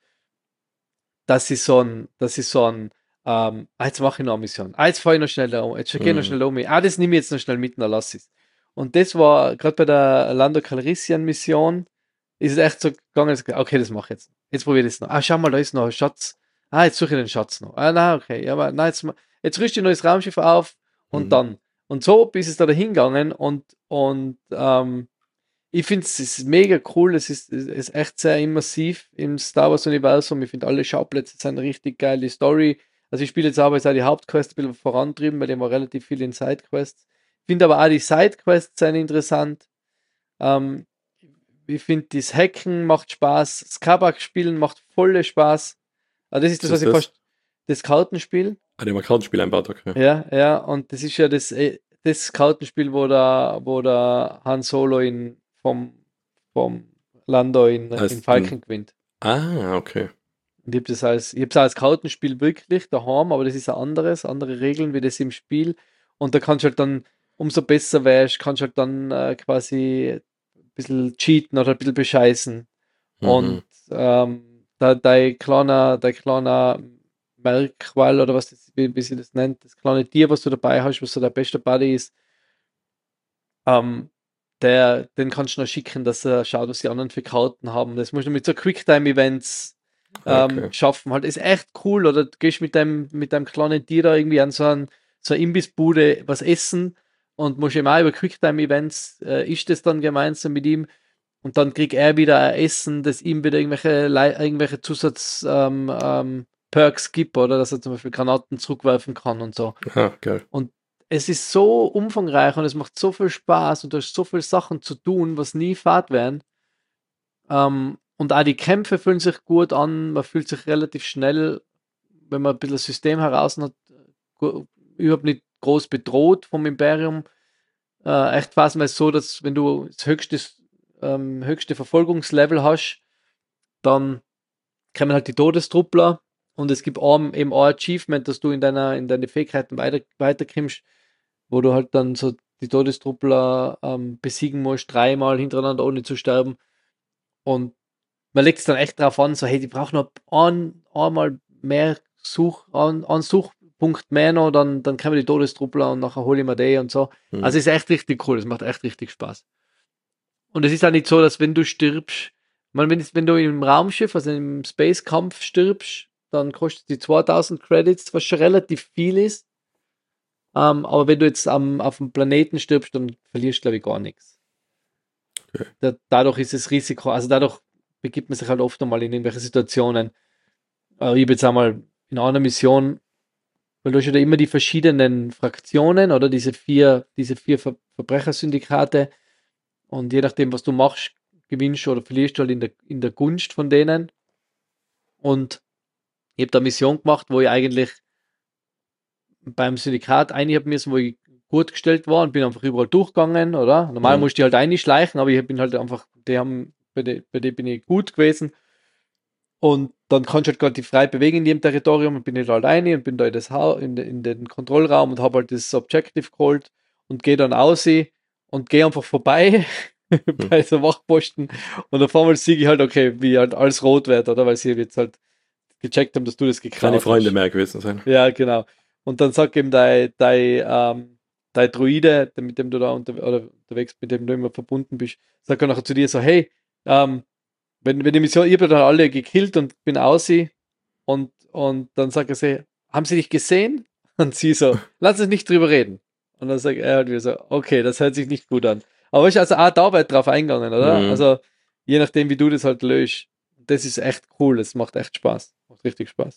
dass ich so ein, dass ich so ein, ähm, ah, jetzt mache ich noch eine Mission, ah, jetzt fahre ich noch schnell um, jetzt gehe ich noch Mhm. schnell um, ah, das nehme ich jetzt noch schnell mit, dann lass ich's. Und das war gerade bei der Lando Calrissian Mission, ist es echt so gegangen, dass ich gesagt, okay, das mache ich jetzt. Jetzt probiere ich das noch. Ah, schau mal, da ist noch ein Schatz. Ah, jetzt suche ich den Schatz noch. Ah, na, okay, ja, aber na, jetzt, ma- jetzt rüste ich ein neues Raumschiff auf und Mhm. dann. Und so ist es da dahin gegangen und, und ähm, ich finde es ist mega cool, es ist, es ist echt sehr immersiv im Star Wars Universum. Ich finde alle Schauplätze sind richtig geil, die Story. Also ich spiele jetzt aber jetzt auch die Hauptquest ein bisschen vorantrieben, weil die haben relativ viel in Sidequests. Ich finde aber auch die Sidequests sind interessant. Ähm, ich finde das Hacken macht Spaß, Skabak spielen macht volle Spaß. Also das ist Was das, was ist ich das? fast, das Kartenspiel. Ah, die haben ein Kartenspiel einbaut, okay. Ja, ja, und das ist ja das, äh, das Kartenspiel, wo der, wo der Han Solo in, vom, vom Lando in, in Heißt Falcon in. gewinnt. Ah, okay. Und ich habe das als, ich habe es als Kartenspiel wirklich daheim, aber das ist ein anderes, andere Regeln wie das im Spiel. Und da kannst du halt dann, umso besser wärst, kannst du halt dann äh, quasi ein bisschen cheaten oder ein bisschen bescheißen. Und Mhm. ähm, da, dein kleiner, dein kleiner Merkwall oder was das, wie, wie sie das nennt, das kleine Tier, was du dabei hast, was so der beste Buddy ist, ähm, der, den kannst du noch schicken, dass er schaut, was die anderen für Karten haben. Das musst du mit so Quicktime-Events ähm, Okay. schaffen. Halt, ist echt cool. Oder du gehst mit deinem, mit deinem kleinen Tier da irgendwie an so, ein, so eine Imbissbude was essen und musst ihm auch über Quicktime-Events, äh, isst es dann gemeinsam mit ihm und dann kriegt er wieder ein Essen, das ihm wieder irgendwelche, Lei- irgendwelche Zusatz ähm, ähm, Perks gibt, oder dass er zum Beispiel Granaten zurückwerfen kann und so. Ah, geil. Und es ist so umfangreich und es macht so viel Spaß und du hast so viele Sachen zu tun, was nie Fahrt werden. Ähm, und auch die Kämpfe fühlen sich gut an, man fühlt sich relativ schnell, wenn man ein bisschen das System heraus hat, gu- überhaupt nicht groß bedroht vom Imperium. Äh, echt fast mal so, dass wenn du das höchste, ähm, höchste Verfolgungslevel hast, dann kommen halt die Todestruppler und es gibt auch, eben auch ein Achievement, dass du in deiner in deine Fähigkeiten weiter, weiterkommst, wo du halt dann so die Todestruppler ähm, besiegen musst, dreimal hintereinander ohne zu sterben. Und man legt es dann echt drauf an, so hey, die brauchen noch ein, einmal mehr Such, einen, einen Suchpunkt mehr noch, dann, dann kommen die Todestruppler und nachher hole ich mir die und so. Mhm. Also ist echt richtig cool, es macht echt richtig Spaß. Und es ist auch nicht so, dass wenn du stirbst, man, wenn, wenn du im Raumschiff, also im Space-Kampf stirbst, dann kostet die zweitausend Credits, was schon relativ viel ist. Ähm, aber wenn du jetzt am, auf dem Planeten stirbst, dann verlierst du, glaube ich, gar nichts. Okay. Da, dadurch ist das Risiko, also dadurch begibt man sich halt oft einmal in irgendwelche Situationen. Äh, ich habe jetzt einmal in einer Mission, weil du hast ja da immer die verschiedenen Fraktionen oder diese vier, diese vier Ver Verbrechersyndikate und je nachdem, was du machst, gewinnst du oder verlierst du halt in der, in der Gunst von denen. Und ich habe da eine Mission gemacht, wo ich eigentlich beim Syndikat einhaben müssen, wo ich gut gestellt war und bin einfach überall durchgegangen, oder? Normal Mhm. musste ich halt einschleichen, aber ich bin halt einfach, die haben, bei denen bei denen bin ich gut gewesen. Und dann kannst du halt gerade die frei bewegen in jedem Territorium und bin ich halt rein und bin da in, das ha in, de, in den Kontrollraum und habe halt das Objective geholt und gehe dann aus und gehe einfach vorbei Mhm. bei so Wachposten und auf einmal sehe ich halt, okay, wie halt alles rot wird, oder? Weil sie jetzt halt gecheckt haben, dass du das Keine geklaut Freunde hast. mehr gewesen sein. Ja, genau. Und dann sagt eben dein, dein, ähm, dein Druide, der- mit dem du da unter, oder unterwegs, mit dem du immer verbunden bist, sagt er nachher zu dir so, hey, ähm, wenn, wenn die Mission, ich habe dann alle gekillt und bin ausseh und, und dann sagt er sie, haben sie dich gesehen? Und sie so, lass uns nicht drüber reden. Und dann sagt er halt wieder so, okay, das hört sich nicht gut an. Aber ich also auch da weit drauf eingegangen, oder? Mhm. Also, je nachdem, wie du das halt löst. Das ist echt cool, das macht echt Spaß. Macht richtig Spaß.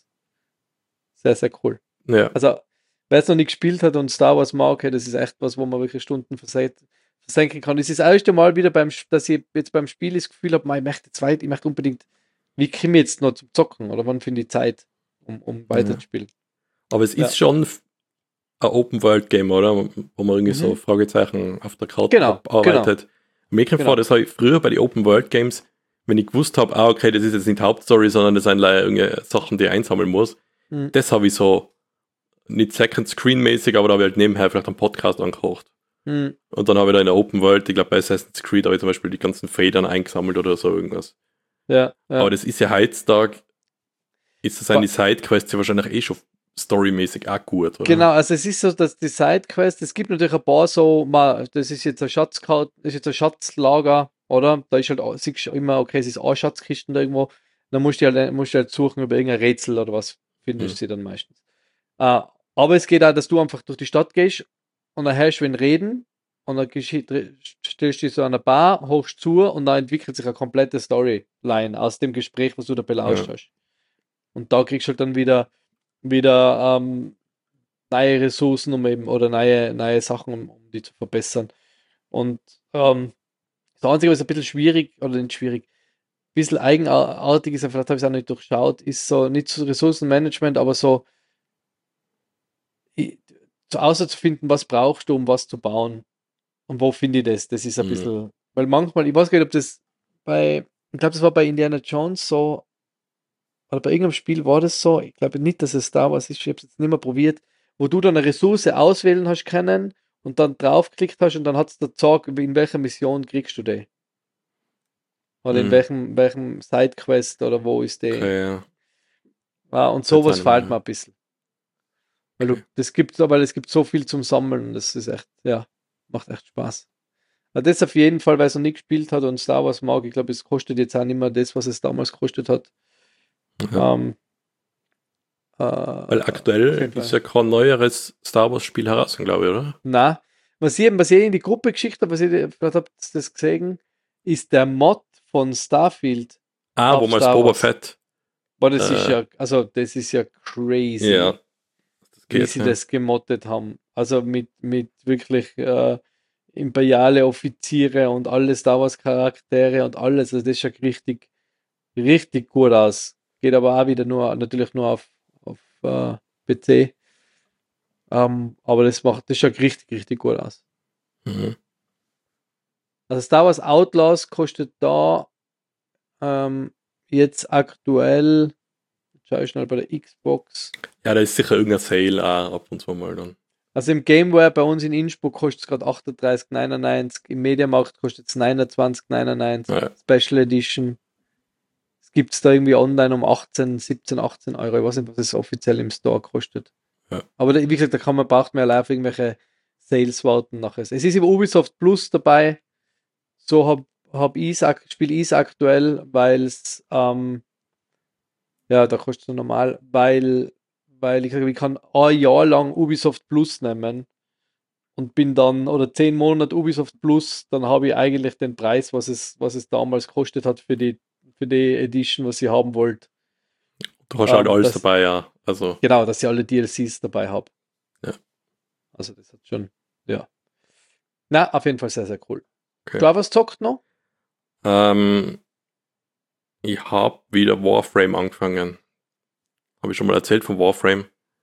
Sehr, sehr cool. Ja. Also, wer es noch nicht gespielt hat und Star Wars mag, hey, das ist echt was, wo man wirklich Stunden verse- versenken kann. Das ist das erste Mal wieder, beim, dass ich jetzt beim Spiel das Gefühl habe, ich möchte zweit, ich möchte unbedingt, wie komme ich jetzt noch zum Zocken oder wann finde ich Zeit, um, um Ja. weiterzuspielen. Aber es Ja. ist schon f- ein Open-World-Game, oder? Wo man irgendwie so Mhm. Fragezeichen auf der Karte Genau, abarbeitet. Mir kommt vor, genau. das habe ich früher bei den Open-World-Games, wenn ich gewusst habe, ah, okay, das ist jetzt nicht Hauptstory, sondern das sind leider irgendwie Sachen, die ich einsammeln muss. Mhm. Das habe ich so nicht Second-Screen-mäßig, aber da habe ich halt nebenher vielleicht einen Podcast angekocht. Mhm. Und dann habe ich da in der Open World, ich glaube bei Assassin's Creed habe ich zum Beispiel die ganzen Federn eingesammelt oder so irgendwas. Ja, Aber ja. das ist ja heutzutage, ist das eine Ba- Sidequest ja wahrscheinlich eh schon storymäßig auch gut, oder? Genau, also es ist so, dass die Sidequest, es gibt natürlich ein paar so, mal, das ist jetzt ein Schatzkarte, das ist jetzt ein Schatzlager, oder? Da ist halt, auch- siehst du immer, okay, es ist auch Schatzkisten da irgendwo. Dann musst du halt, musst du halt suchen über irgendein Rätsel oder was, findest Hm. du sie dann meistens. Äh, aber es geht auch, dass du einfach durch die Stadt gehst und dann hörst du wen reden und dann gehst du- stellst du dich so an einer Bar, hochst zu und dann entwickelt sich eine komplette Storyline aus dem Gespräch, was du da belauscht Ja. hast. Und da kriegst du halt dann wieder, wieder ähm, neue Ressourcen um eben oder neue, neue Sachen, um, um die zu verbessern. Und ähm, das Einzige, was ein bisschen schwierig, oder nicht schwierig, ein bisschen eigenartig ist, vielleicht habe ich es auch nicht durchschaut, ist so nicht so Ressourcenmanagement, aber so, i- so auszufinden, was brauchst du, um was zu bauen. Und wo finde ich das? Das ist ein Hm. bisschen, weil manchmal, ich weiß gar nicht, ob das bei, ich glaube, das war bei Indiana Jones so, oder bei irgendeinem Spiel war das so, ich glaube nicht, dass es Star Wars ist, ich habe es jetzt nicht mehr probiert, wo du dann eine Ressource auswählen hast können und dann draufklickt hast und dann hat es da gesagt, in welcher Mission kriegst du die. Oder in Hm. welchem, welchem Sidequest oder wo ist die. Okay, ja. Ja, und Jetzt sowas eine mehr, fehlt mir ja. ein bisschen. Weil du, Okay. das gibt, weil es gibt so viel zum Sammeln. Das ist echt, ja, macht echt Spaß. Ja, das auf jeden Fall, weil es noch nie gespielt hat und Star Wars mag. Ich glaube, es kostet jetzt auch nicht mehr das, was es damals gekostet hat. Aha. Ähm, äh, Weil auf aktuell jeden ist Fall. ja kein neueres Star Wars Spiel heraus, glaube ich, oder? Na, was ich, was ich in die Gruppe geschickt habe, was ich, vielleicht habt ihr das gesehen, ist der Mod von Starfield Ah, wo auf man als Star Boba Wars. Fett, Boah, das ist äh, ja, also das ist ja ja, crazy, das wie geht, sie ja. das gemoddet haben. Also mit, mit wirklich äh, imperiale Offiziere und alle Star Wars Charaktere und alles. Also das ist ja richtig, richtig gut aus. Geht aber auch wieder nur, natürlich nur auf, auf äh, P C. Ähm, aber das macht, das schaut richtig, richtig gut aus. Mhm. Also Star Wars Outlaws kostet da ähm, jetzt aktuell, schau ich schnell bei der Xbox. Ja, da ist sicher irgendein Sale auch ab und zu mal dann. Also im Gameware bei uns in Innsbruck kostet es gerade achtunddreißig neunundneunzig, im Mediamarkt kostet es neunundzwanzig neunundneunzig, Ja. Special Edition. Es gibt es da irgendwie online um achtzehn, siebzehn, achtzehn Euro. Ich weiß nicht, was es offiziell im Store kostet. Ja. Aber da, wie gesagt, da kann man, braucht man ja auf irgendwelche Sales warten nachher. Es ist über Ubisoft Plus dabei. So habe hab ich spiele ich es aktuell, weil es ähm, ja, da kostet es normal, weil, weil ich sage, ich kann ein Jahr lang Ubisoft Plus nehmen und bin dann, oder zehn Monate Ubisoft Plus, dann habe ich eigentlich den Preis, was es, was es damals gekostet hat für die, für die Edition, was ich haben wollte. Du hast halt Ähm, alles das, dabei, ja. Also, genau, dass ich alle D L Cs dabei habe. ja. Also das hat schon, ja. Na, auf jeden Fall sehr, sehr cool. Okay. Du hast was zockt noch? Ähm, ich habe wieder Warframe angefangen. Habe ich schon mal erzählt von Warframe?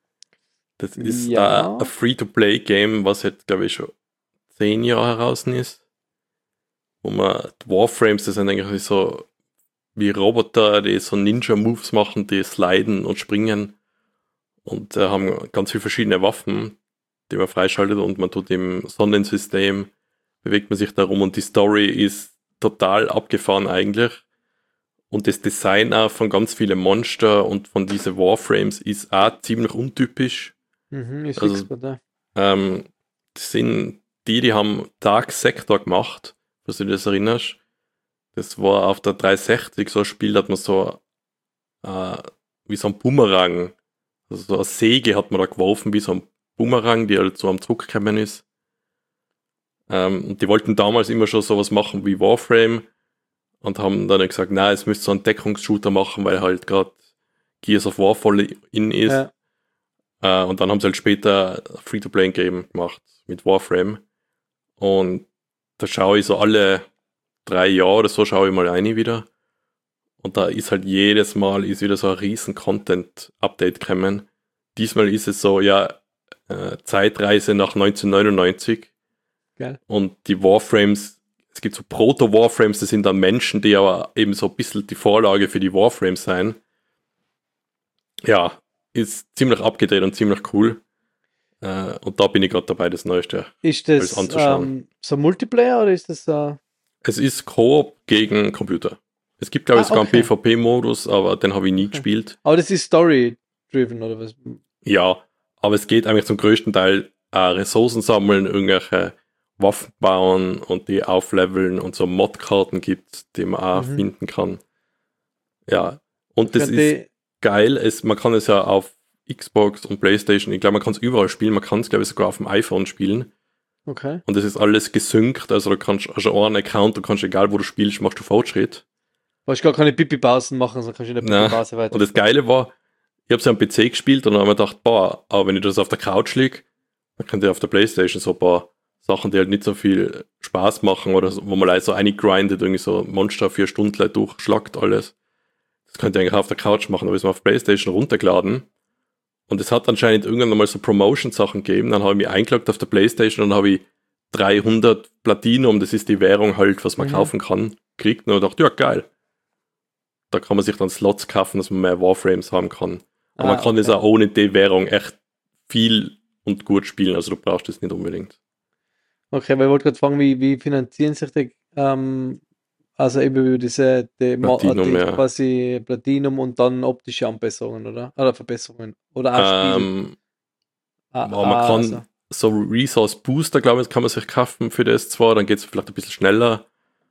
Das ist Ja. äh, ein Free-to-Play-Game, was jetzt, glaube ich, schon zehn Jahre heraus ist. Wo man die Warframes, das sind eigentlich so wie Roboter, die so Ninja-Moves machen, die sliden und springen und äh, haben ganz viele verschiedene Waffen, die man freischaltet und man tut im Sonnensystem, bewegt man sich darum und die Story ist total abgefahren eigentlich. Und das Design auch von ganz vielen Monster und von diesen Warframes ist auch ziemlich untypisch. Mhm, ist Also, fix bei dir. ähm, das sind die, die haben Dark Sector gemacht, falls du dich das erinnerst. Das war auf der dreihundertsechzig so ein Spiel, da hat man so äh, wie so ein Bumerang, also so eine Säge hat man da geworfen, wie so ein Bumerang, die halt so am Druck gekommen ist. Ähm, und die wollten damals immer schon sowas machen wie Warframe und haben dann gesagt, nein, es müsste so einen Deckungsshooter machen, weil halt gerade Gears of War voll in ist. Ja. Äh, und dann haben sie halt später Free-to-Play-Game gemacht mit Warframe. Und da schaue ich so alle drei Jahre oder so, schaue ich mal rein wieder. Und da ist halt jedes Mal ist wieder so ein riesen Content-Update gekommen. Diesmal ist es so, ja, äh, Zeitreise nach neunzehnhundertneunundneunzig. Geil. Und die Warframes, es gibt so Proto-Warframes, das sind dann Menschen, die aber eben so ein bisschen die Vorlage für die Warframes sein. Ja, ist ziemlich abgedreht und ziemlich cool. Äh, und da bin ich gerade dabei, das Neueste Ist alles das anzuschauen. ähm, so Multiplayer oder ist das äh, Es ist Koop gegen Computer. Es gibt, glaube ich, Ah, sogar okay. einen PvP-Modus, aber den habe ich nie Okay. gespielt. Aber das ist Story-driven oder was? Ja, aber es geht eigentlich zum größten Teil äh, Ressourcen sammeln, irgendwelche Waffen bauen und die aufleveln und so Modkarten gibt, die man auch Mhm. finden kann. Ja, und das Für ist die, geil. Es, man kann es ja auf Xbox und Playstation, ich glaube, man kann es überall spielen. Man kann es, glaube ich, sogar auf dem iPhone spielen. okay. Und es ist alles gesynkt, also du kannst, also einen Account, du kannst, egal wo du spielst, machst du Fortschritt. Willst du gar keine Pipi-Pausen machen, so kannst du in der Na, Pipi-Pause weiter. und das Geile war, ich habe es ja am P C gespielt und dann habe ich mir gedacht, boah, aber wenn ich das auf der Couch liege, dann könnt ihr auf der Playstation so ein paar Sachen, die halt nicht so viel Spaß machen oder so, wo man like so eingrindet, irgendwie so Monster vier Stunden like durchschlagt alles. Das könnt ihr eigentlich auf der Couch machen, aber ist mir auf Playstation runtergeladen. Und es hat anscheinend irgendwann mal so Promotion-Sachen gegeben, dann habe ich mich eingeloggt auf der Playstation und dann habe ich dreihundert Platinum, das ist die Währung halt, was man Mhm. kaufen kann, gekriegt und ich dachte, ja geil. Da kann man sich dann Slots kaufen, dass man mehr Warframes haben kann. Aber Ah, man kann okay. das auch ohne die Währung echt viel und gut spielen, also du brauchst das nicht unbedingt. Okay, weil ich wollte gerade fragen, wie, wie finanzieren sich die, ähm, also eben über diese die, Mo- Platinum, die ja. quasi Platinum und dann optische Anpassungen, oder? Oder Verbesserungen. Oder auch Spiel. Ähm, Ah, aber man ah, kann also. so Resource Booster, glaube ich, kann man sich kaufen für das zwar, dann geht es vielleicht ein bisschen schneller.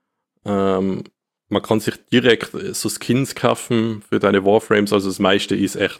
Ähm, man kann sich direkt so Skins kaufen für deine Warframes, also das meiste ist echt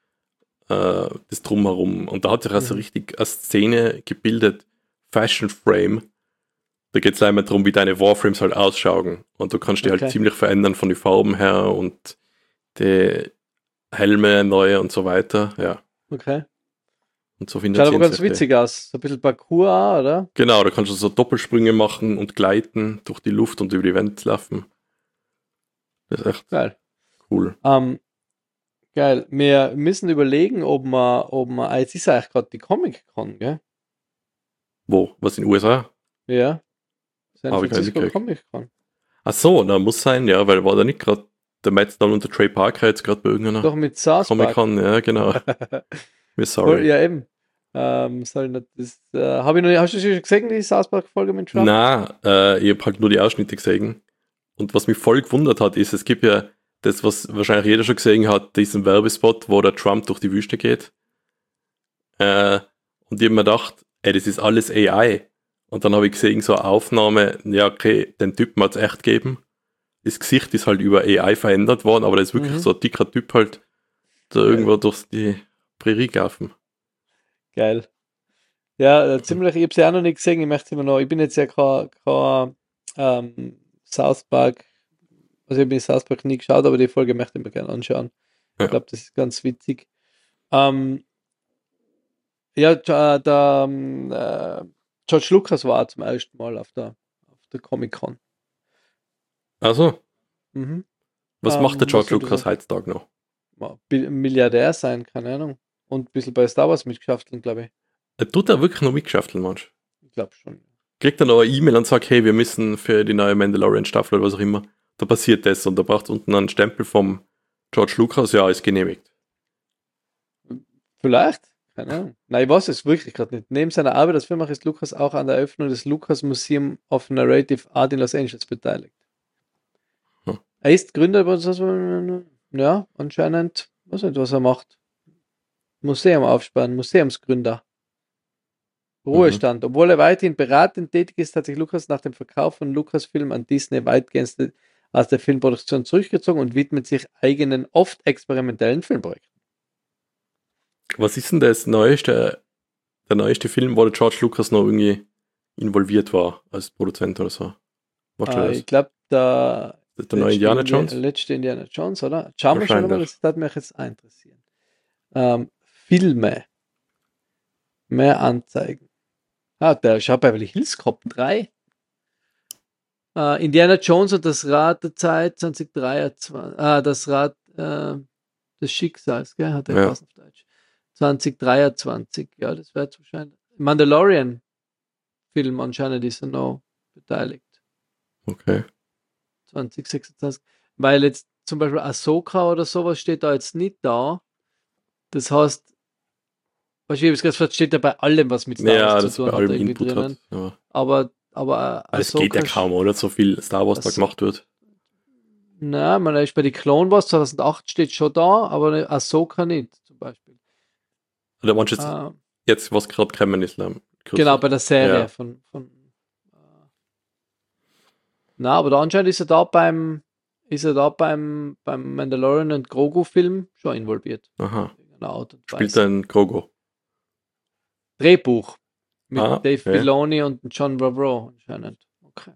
äh, das Drumherum. Und da hat sich also Mhm. richtig eine Szene gebildet, Fashion Frame. Da geht es einmal darum, wie deine Warframes halt ausschauen. Und du kannst die Okay. halt ziemlich verändern von den Farben her und die Helme neue und so weiter. Ja. Okay. Und so Schaut aber finanzieren ganz sich die. witzig aus. So ein bisschen Parkour auch, oder? Genau, da kannst du so Doppelsprünge machen und gleiten durch die Luft und über die Wände laufen. Das ist echt Geil. Cool. Ähm, geil. Wir müssen überlegen, ob man, ob man, jetzt ist eigentlich gerade die Comic-Con, gell? Wo? Was in den U S A? Ja. San Habe ich gar nicht Francisco mitgekriegt. Comic-Con. Ach so, na, muss sein, ja, weil war da nicht gerade der Matt Stone und der Trey Parker jetzt gerade bei irgendeiner Doch mit South Park. Comic-Con? Ja, genau. We're sorry. Ja, eben. Ähm, soll nicht, das, äh, hab ich noch nicht, hast du schon gesehen, die South Park-Folge mit Trump? Na, äh, ich habe halt nur die Ausschnitte gesehen. Und was mich voll gewundert hat, ist, es gibt ja das, was wahrscheinlich jeder schon gesehen hat, diesen Werbespot, wo der Trump durch die Wüste geht. Äh, und ich habe mir gedacht, ey, das ist alles A I. Und dann habe ich gesehen, so eine Aufnahme, ja, okay, den Typen hat es echt gegeben. Das Gesicht ist halt über A I verändert worden, aber das ist wirklich Mhm. so ein dicker Typ halt, da Geil. irgendwo durch die Prärie gelaufen. Geil. Ja, äh, ziemlich, ich habe sie auch noch nicht gesehen, ich möchte immer noch, ich bin jetzt ja kein, kein ähm, South Park, also ich habe South Park nie geschaut, aber die Folge möchte ich mir gerne anschauen. Ja. Ich glaube, das ist ganz witzig. Ähm, ja, äh, der ähm, äh, George Lucas war zum ersten Mal auf der, auf der Comic-Con. Also, Mhm. was Ähm, macht der was George soll das Lucas sein? heutzutage noch? Mal Bi- Milliardär sein, keine Ahnung. Und ein bisschen bei Star Wars mitgeschafteln, glaube ich. Er tut er wirklich noch mitgeschäfteln, manch? Ich glaube schon. Kriegt er noch eine E-Mail und sagt, hey, wir müssen für die neue Mandalorian-Staffel oder was auch immer, da passiert das und da braucht unten einen Stempel vom George Lucas, ja, ist genehmigt. Vielleicht? Keine Ahnung. Nein, ich weiß es wirklich gerade nicht. Neben seiner Arbeit als Filmemacher ist Lucas auch an der Eröffnung des Lucas Museum of Narrative Art in Los Angeles beteiligt. Hm. Er ist Gründer, was, was, ja, anscheinend, weiß nicht, was er macht. Museum aufspannen, Museumsgründer. Ruhestand. Mhm. Obwohl er weiterhin beratend tätig ist, hat sich Lucas nach dem Verkauf von Lucasfilm an Disney weitgehend aus der Filmproduktion zurückgezogen und widmet sich eigenen, oft experimentellen Filmprojekten. Was ist denn das neueste, der neueste Film, wo der George Lucas noch irgendwie involviert war als Produzent oder so? Weißt du Äh, das? ich glaube, der, Das ist der neue Indiana Indi- Jones? letzte Indiana Jones, oder? Schauen wir schon mal, Wahrscheinlich. das würde mich jetzt auch interessieren. Ähm, Filme. Mehr Anzeigen. Ah, der schaut Beverly Hills Cop drei. Äh, Indiana Jones und das Rad der Zeit zwanzig dreiundzwanzig. Ah, das Rad äh, des Schicksals, gell? Hat er Ja. ja. auf Deutsch. zwanzig dreiundzwanzig. Ja, das wäre jetzt wahrscheinlich. Mandalorian-Film anscheinend ist er noch beteiligt. Okay. zwanzig sechsundzwanzig. Weil jetzt zum Beispiel Ahsoka oder sowas steht da jetzt nicht da. Das heißt, wahrscheinlich gesagt, steht ja bei allem, was mit Star Ja, Wars zu das tun bei hat, allem irgendwie Input drinnen. hat. Ja. Aber, aber Aber das geht ja Ahsoka kaum, oder? So viel Star Wars da Ahso- gemacht wird. Na, man ist bei die Clone Wars zweitausendacht steht schon da, aber Ahsoka nicht, zum Beispiel. Oder manches Ah, jetzt, was gerade gekommen ist.Lam- genau, bei der Serie Ja. von, von äh, na, aber da anscheinend ist er da beim ist er da beim, beim Mandalorian und Grogu-Film schon involviert. Aha. In einer Art und Spielt Weise. ein Grogo. Drehbuch mit Ah, Dave okay. Filoni und John Favreau anscheinend. Okay.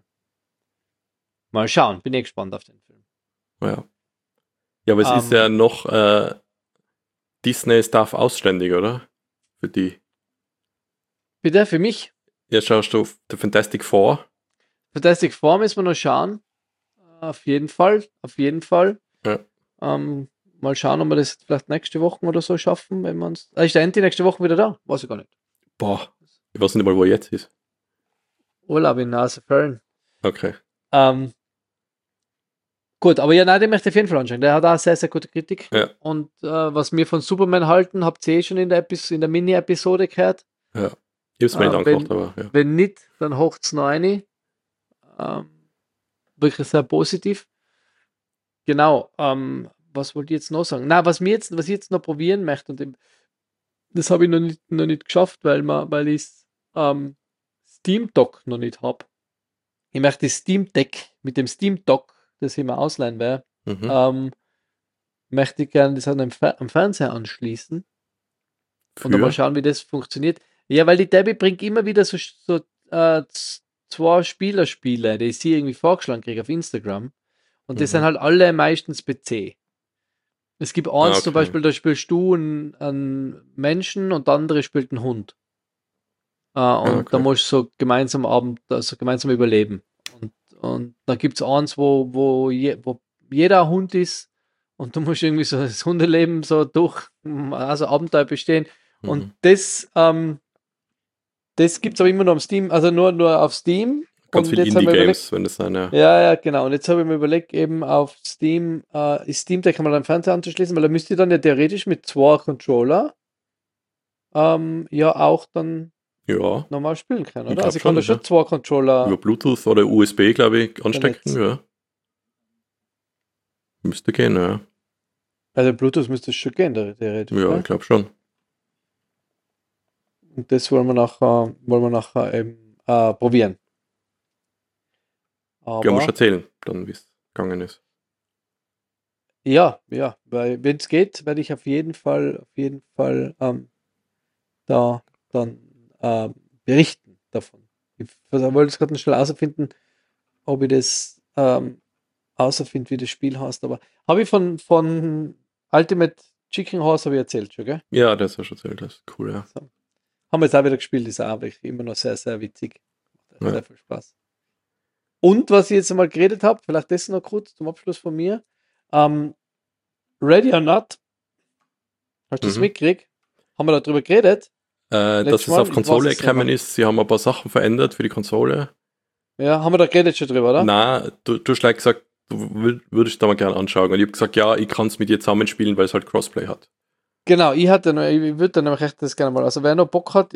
Mal schauen, bin ich gespannt auf den Film. Ja. Ja, aber es Ähm, ist ja noch äh, Disney Stuff ausständig, oder? Für die. Bitte, für mich. Jetzt schaust du auf The Fantastic Four. Fantastic Four müssen wir noch schauen. Auf jeden Fall, auf jeden Fall. Ja. Ähm, mal schauen, ob wir das vielleicht nächste Woche oder so schaffen, wenn wir uns. Ah, ist der Enti nächste Woche wieder da? Weiß ich gar nicht. Boah, ich weiß nicht mal, wo er jetzt ist. Urlaub in Nasefern. Okay. Ähm, gut, aber ja, nein, den möchte ich auf jeden Fall anschauen. Der hat auch sehr, sehr gute Kritik. Ja. Und äh, was wir von Superman halten, habt ihr eh schon in der, Epis in der Mini-Episode gehört. Ja. Ich hab's mir Ah, nicht wenn- angemacht, aber ja. Wenn nicht, dann hocht es noch eine. Ähm, wirklich sehr positiv. Genau. Ähm, was wollte ich jetzt noch sagen? Na, was mir jetzt, was ich jetzt noch probieren möchte, und das habe ich noch nicht, noch nicht geschafft, weil, man, weil ich ähm, Steam Dock noch nicht habe. Ich möchte das Steam Deck mit dem Steam Dock, das ich mir ausleihen werde, Mhm. ähm, möchte ich gerne das an einem Fer am Fernseher anschließen und dann mal Für? schauen, wie das funktioniert. Ja, weil die Debbie bringt immer wieder so, so äh, z- zwei Spielerspiele, die ich sie irgendwie vorgeschlagen kriege auf Instagram. Und das Mhm. sind halt alle meistens P C. Es gibt eins Ah, zum okay. Beispiel, da spielst du einen, einen Menschen und der andere spielt einen Hund. Äh, und okay. da musst du so gemeinsam Abend, also gemeinsam überleben. Und, und dann gibt es eins, wo, wo, je, wo jeder ein Hund ist und du musst irgendwie so das Hundeleben so durch, also Abenteuer bestehen. Und Mhm. das, ähm, das gibt es aber immer nur am Steam, also nur, nur auf Steam. Ganz Und viel jetzt haben wir überlegt, Indie-Games, wenn das eine. ja, ja, genau. Und jetzt habe ich mir überlegt, eben auf Steam, äh, ist Steam Deck mal am Fernseher anzuschließen, weil da müsst ihr dann ja theoretisch mit zwei Controller ähm, ja auch dann Ja, normal spielen können, ich oder? glaube Also ich kann da schon, schon ja. zwei Über Controller Bluetooth oder U S B, glaube ich, anstecken, vernetzen. ja. Müsste gehen, ja. Also Bluetooth müsste es schon gehen, the- theoretisch, Ja, ich gell? glaube schon. Und das wollen wir nachher, wollen wir nachher eben äh, probieren. Ja, musst Aber erzählen, dann wie es gegangen ist. ja, ja, weil wenn es geht, werde ich auf jeden Fall, auf jeden Fall ähm, da dann ähm, berichten davon. Ich vers- wollte es gerade noch schnell herausfinden, ob ich das ähm, herausfinde, wie das Spiel heißt. Aber habe ich von, von Ultimate Chicken Horse habe ich erzählt schon, gell? Ja, das hast du schon erzählt, das ist cool, ja. So. Haben wir jetzt auch wieder gespielt, ist auch wirklich immer noch sehr, sehr witzig. Macht Ja. sehr viel Spaß. Und was ich jetzt einmal geredet habe, vielleicht das noch kurz zum Abschluss von mir. Ähm, Ready or Not, hast du das Mhm. mitgekriegt? Haben wir darüber geredet? Äh, dass Letztes es Mal? auf Ich weiß Konsole es nicht gekommen mehr. ist, sie haben ein paar Sachen verändert für die Konsole. Ja, haben wir da geredet schon drüber, oder? Na, du, du hast gleich gesagt, du wür- würdest da mal gerne anschauen. Und ich habe gesagt, ja, ich kann es mit dir zusammenspielen, weil es halt Crossplay hat. Genau, ich hatte noch, ich würde dann nämlich echt das gerne mal. Also wer noch Bock hat,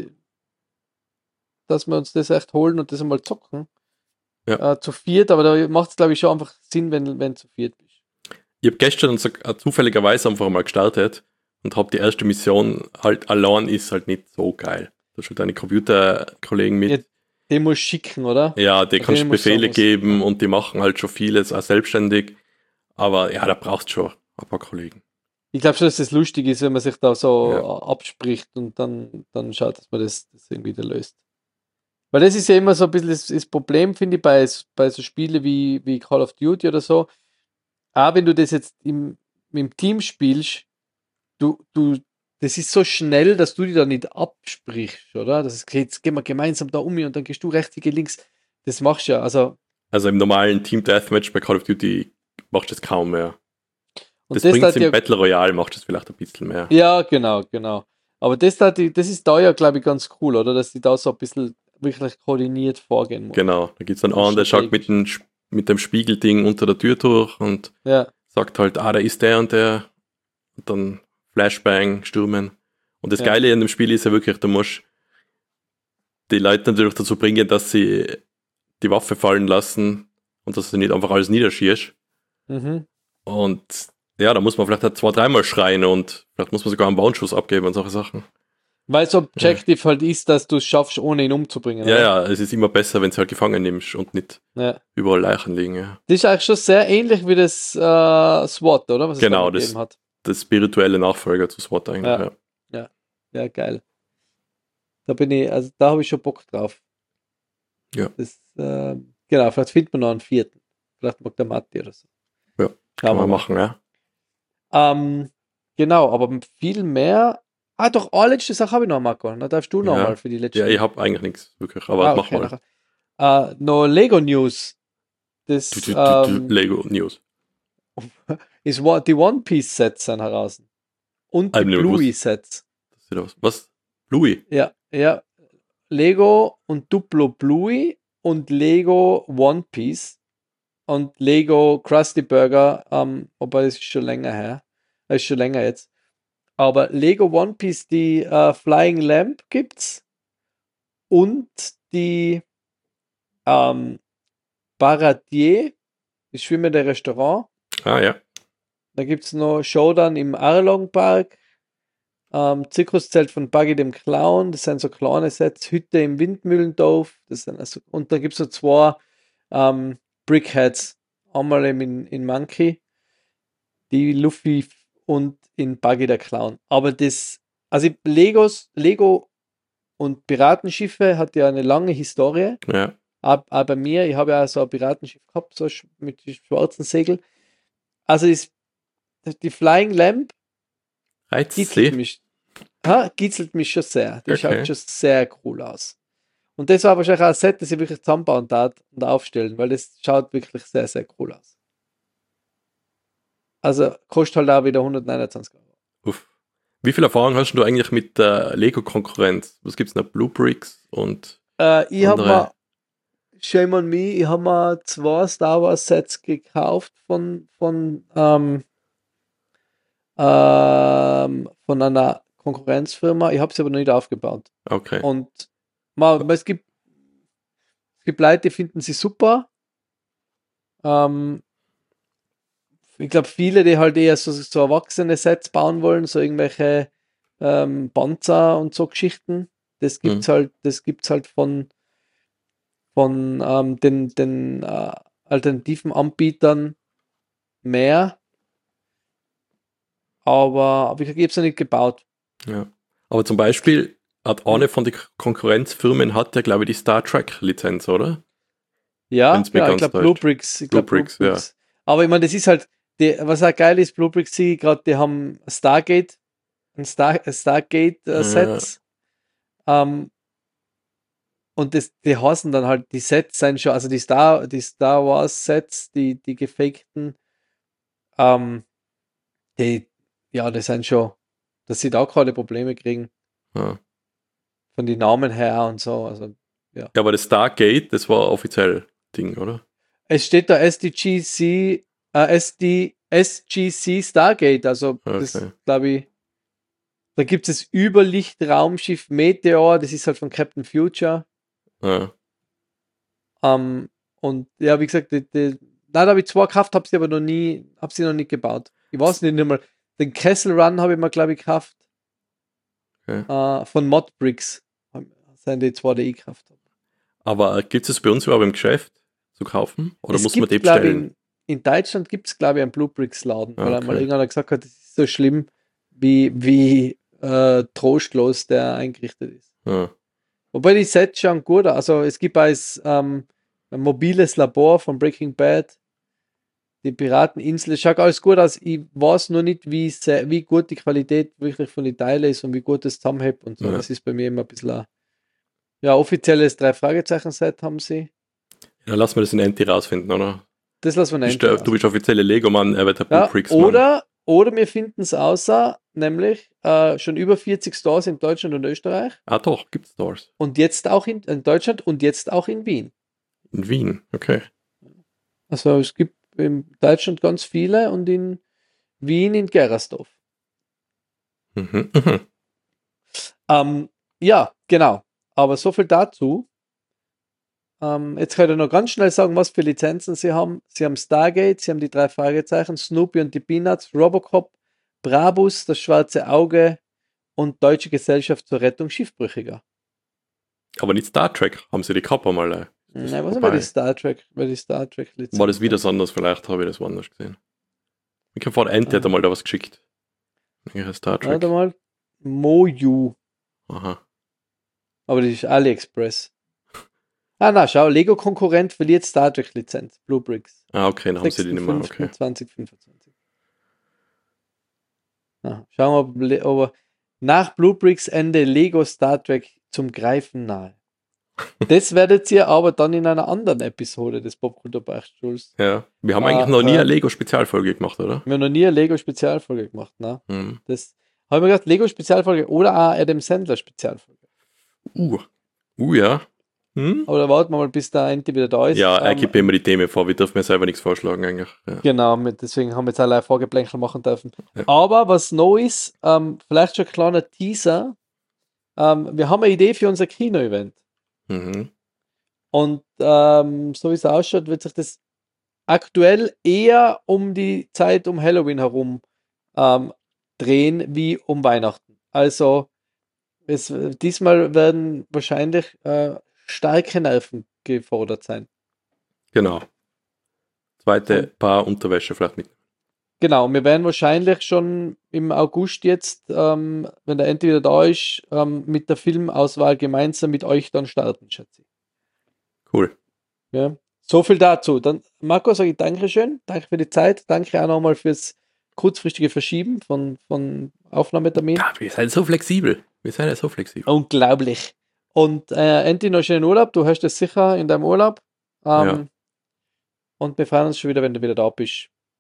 dass wir uns das echt holen und das einmal zocken. Ja. Äh, zu viert, aber da macht es, glaube ich, schon einfach Sinn, wenn, wenn zu viert bist. Ich habe gestern so, äh, zufälligerweise einfach mal gestartet und habe die erste Mission halt allein ist halt nicht so geil. Da schon deine Computerkollegen Ja, mit. den musst du schicken, oder? Ja, die Bei kannst denen du musst du sagen, Befehle was. geben und die machen halt schon vieles auch selbstständig. Aber ja, da brauchst du schon ein paar Kollegen. Ich glaube schon, dass das lustig ist, wenn man sich da so Ja, abspricht und dann, dann schaut, dass man das, das irgendwie wieder löst. Weil das ist ja immer so ein bisschen das, das Problem, finde ich, bei, bei so Spielen wie, wie Call of Duty oder so. Auch wenn du das jetzt im, im Team spielst, du, du, das ist so schnell, dass du die da nicht absprichst, oder? Das ist, jetzt gehen wir gemeinsam da um und dann gehst du rechts, ich geh links. Das machst du ja. Also, also im normalen Team Deathmatch bei Call of Duty machst du das kaum mehr. und Das das bringt hat im ja, Battle Royale, macht es vielleicht ein bisschen mehr. ja, genau, genau. Aber das, hat die, das ist da ja, glaube ich, ganz cool, oder? Dass die da so ein bisschen wirklich koordiniert vorgehen muss. Genau, da gibt es dann Und einen, der schaut mit strategisch. dem, Sp- mit dem Spiegelding unter der Tür durch und Ja, sagt halt, ah, da ist der und der. Und dann Flashbang, stürmen. Und das ja. Geile in dem Spiel ist ja wirklich, du musst die Leute natürlich dazu bringen, dass sie die Waffe fallen lassen und dass du nicht einfach alles niederschießt. Mhm. Und ja, da muss man vielleicht auch zwei, dreimal schreien und vielleicht muss man sogar einen Warnschuss abgeben und solche Sachen. Weil das Objective halt ist, dass du es schaffst, ohne ihn umzubringen, Ja, oder? ja, es ist immer besser, wenn du halt gefangen nimmst und nicht Ja. überall Leichen liegen. Ja. Das ist eigentlich schon sehr ähnlich wie das äh, SWAT, oder? Was es Genau, da das, gegeben hat. das spirituelle Nachfolger zu SWAT eigentlich. Ja, Ja. ja, ja, geil. Da bin ich, also da habe ich schon Bock drauf. Ja. Das, äh, genau, vielleicht findet man noch einen vierten. Vielleicht mag der Matti oder so. Ja, Schauen kann wir man mal. machen, ja. Ähm, genau, aber viel mehr. Ah, doch, eine letzte Sache habe ich noch, Marco. Da darfst du noch Ja, mal für die letzten. ja ich habe eigentlich nichts, wirklich, aber ah, mach okay, mal. nachher. Äh, noch Lego News. Du, Das du, du, du, ähm, Lego News. ist Wa- die One Piece Sets sind heraus. Und die Hab ich nicht mehr Bluey gewusst. Sets. Das sieht aus. Was? Bluey? Ja, ja. Lego und Duplo Bluey und Lego One Piece und Lego Krusty Burger, ähm, wobei das ist schon länger her. Das ist schon länger jetzt. Aber Lego One Piece, die äh, Flying Lamp gibt's und die ähm, Baradier, das schwimmende Restaurant. Ah, ja. Da gibt's noch Showdown im Arlong Park, ähm, Zirkuszelt von Buggy dem Clown, das sind so kleine Sets, Hütte im Windmühlendorf, das sind also, und da gibt's so zwei ähm, Brickheads, einmal eben in, in Monkey, die Luffy und in Buggy der Clown. Aber das, also Legos, Lego und Piratenschiffe hat ja eine lange Historie. Ja. Auch, auch bei mir, ich habe ja so ein Piratenschiff gehabt, so sch- mit schwarzen Segel. Also ist die Flying Lamp Reizt kitzelt sie? mich, ha, kitzelt mich schon sehr. Die schaut Okay. schon sehr cool aus. Und das war wahrscheinlich auch ein Set, das ich wirklich zusammenbauen tat und aufstellen, weil das schaut wirklich sehr, sehr cool aus. Also kostet halt auch wieder hundertneunundzwanzig Euro. Uff. Wie viel Erfahrung hast du eigentlich mit der Lego-Konkurrenz? Was gibt's noch? Blue Bricks und Äh, ich habe andere? mir, shame on me, ich habe mir zwei Star Wars Sets gekauft von, von, ähm, ähm, von einer Konkurrenzfirma. Ich habe sie aber noch nicht aufgebaut. Okay. Und man, es gibt, es gibt Leute, die finden sie super. Ähm, ich glaube, viele, die halt eher so, so erwachsene Sets bauen wollen, so irgendwelche ähm, Panzer und so Geschichten. Das gibt's Hm. halt, das gibt's halt von, von ähm, den, den äh, alternativen Anbietern mehr. Aber, aber ich habe es noch nicht gebaut. Ja. Aber zum Beispiel hat eine von den Konkurrenzfirmen hat ja, glaube ich, die Star Trek-Lizenz, oder? Ja, Wenn's mich genau, ich ganz glaube täuscht. Bluebricks. Ich Blue glaube Bricks, ja. Bluebricks. Aber ich meine, das ist halt, die, was auch geil ist, Bluebricks, sie gerade, die haben Stargate, ein Star, ein Stargate-Sets. Ähm, und das, die heißen dann halt, die Sets sind schon, also die Star, die Star Wars Sets, die, die gefakten, ähm, die, ja, das sind schon, dass sie da gerade Probleme kriegen, Ja. von den Namen her und so. Also, ja. Ja, aber das Stargate, das war offiziell Ding, oder? Es steht da S D G C, äh, S D, S G C Stargate, also das Okay. glaube ich, da gibt es das Überlichtraumschiff Meteor, das ist halt von Captain Future. Ja. Ähm, und ja, wie gesagt, die, die, nein, da habe ich zwei gekauft, habe sie aber noch nie, habe sie noch nicht gebaut. Ich weiß nicht, nicht mal, den Kessel Run habe ich mir, glaube ich, gekauft. Okay. Äh, von Modbricks. Das sind die zwei, die ich gekauft habe. Aber gibt es bei uns überhaupt im Geschäft zu kaufen? Oder Es muss man gibt, die glaube ich, bestellen? in, in Deutschland gibt es, glaube ich, einen Bluebricks-Laden, Ah, weil einmal okay. irgendeiner gesagt hat, das ist so schlimm, wie, wie äh, trostlos der eingerichtet ist. Ja. Wobei die Sets schauen gut aus. Also es gibt als ähm, ein mobiles Labor von Breaking Bad, die Pirateninsel, es schaut alles gut aus. Ich weiß nur nicht, wie, sehr, wie gut die Qualität wirklich von den Teilen ist und wie gut das zusammenhält und so. Ja. Das ist bei mir immer ein bisschen ein, ja, offizielles Drei-Fragezeichen-Set haben sie. Dann lassen wir das in Enti rausfinden, oder? Das lassen wir Bist nicht. der, du bist offizielle Lego-Mann, er wird der Blue Ja, Bricks-Mann. oder, oder wir finden es außer, nämlich äh, schon über vierzig Stores in Deutschland und Österreich Ah doch, gibt Stores. und jetzt auch in, in Deutschland und jetzt auch in Wien. In Wien, okay. Also es gibt in Deutschland ganz viele und in Wien in Gerasdorf. Mhm. Mhm. Ähm, ja, genau. Aber so viel dazu. Ähm, jetzt kann ich noch ganz schnell sagen, was für Lizenzen sie haben. Sie haben Stargate, sie haben die drei Fragezeichen, Snoopy und die Peanuts, Robocop, Brabus, das schwarze Auge und Deutsche Gesellschaft zur Rettung Schiffbrüchiger. Aber nicht Star Trek, haben sie die gehabt einmal. äh, ist das Nein, was ist vorbei? denn die Star Trek, weil die Star Trek Lizenz? War das wieder anders? Vielleicht habe ich das woanders gesehen. Ich glaube, vor Ente hat Ah. einmal da was geschickt. Irgendein Star Trek. Warte mal. Moju. Aha. Aber das ist AliExpress. Ah, na, schau, Lego-Konkurrent verliert Star Trek-Lizenz. Bluebricks. Ah, okay, dann haben sie die nicht mehr. Okay. zwanzig fünfundzwanzig. Ah, schauen wir, ob, ob er nach Bluebricks Ende Lego Star Trek zum Greifen nahe. Das werdet ihr aber dann in einer anderen Episode des Popkultur-Beichtstuhls. Ja. Wir haben Ah, eigentlich noch nie eine hören. Lego-Spezialfolge gemacht, oder? Wir haben noch nie eine Lego-Spezialfolge gemacht, ne? Mhm. Das habe ich mir gedacht, Lego-Spezialfolge oder auch Adam Sandler-Spezialfolge. Uh. Uh, ja. Hm? Aber da warten wir mal, bis der Ente wieder da ist. Ja, er Ähm, gibt immer die Themen vor. Wir dürfen mir selber nichts vorschlagen, eigentlich. Ja. Genau, mit, deswegen haben wir jetzt alle Vorgeplänkel machen dürfen. Ja. Aber was neu ist, ähm, vielleicht schon ein kleiner Teaser. Ähm, wir haben eine Idee für unser Kino-Event. Mhm. Und ähm, so wie es ausschaut, wird sich das aktuell eher um die Zeit um Halloween herum ähm, drehen wie um Weihnachten. Also es, diesmal werden wahrscheinlich äh, starke Nerven gefordert sein. Genau. Zweite Und- Paar Unterwäsche vielleicht mit. Genau, wir werden wahrscheinlich schon im August jetzt, ähm, wenn der Ente wieder da ist, ähm, mit der Filmauswahl gemeinsam mit euch dann starten, schätze ich. Cool. Ja. So viel dazu. Dann, Marco, sage ich Dankeschön. Danke für die Zeit. Danke auch nochmal fürs kurzfristige Verschieben von, von Aufnahmetermin. Ja, wir sind so flexibel. Wir sind ja so flexibel. Unglaublich. Und äh, Enti, noch schönen Urlaub. Du hast es sicher in deinem Urlaub. Ähm, Ja. Und wir freuen uns schon wieder, wenn du wieder da bist.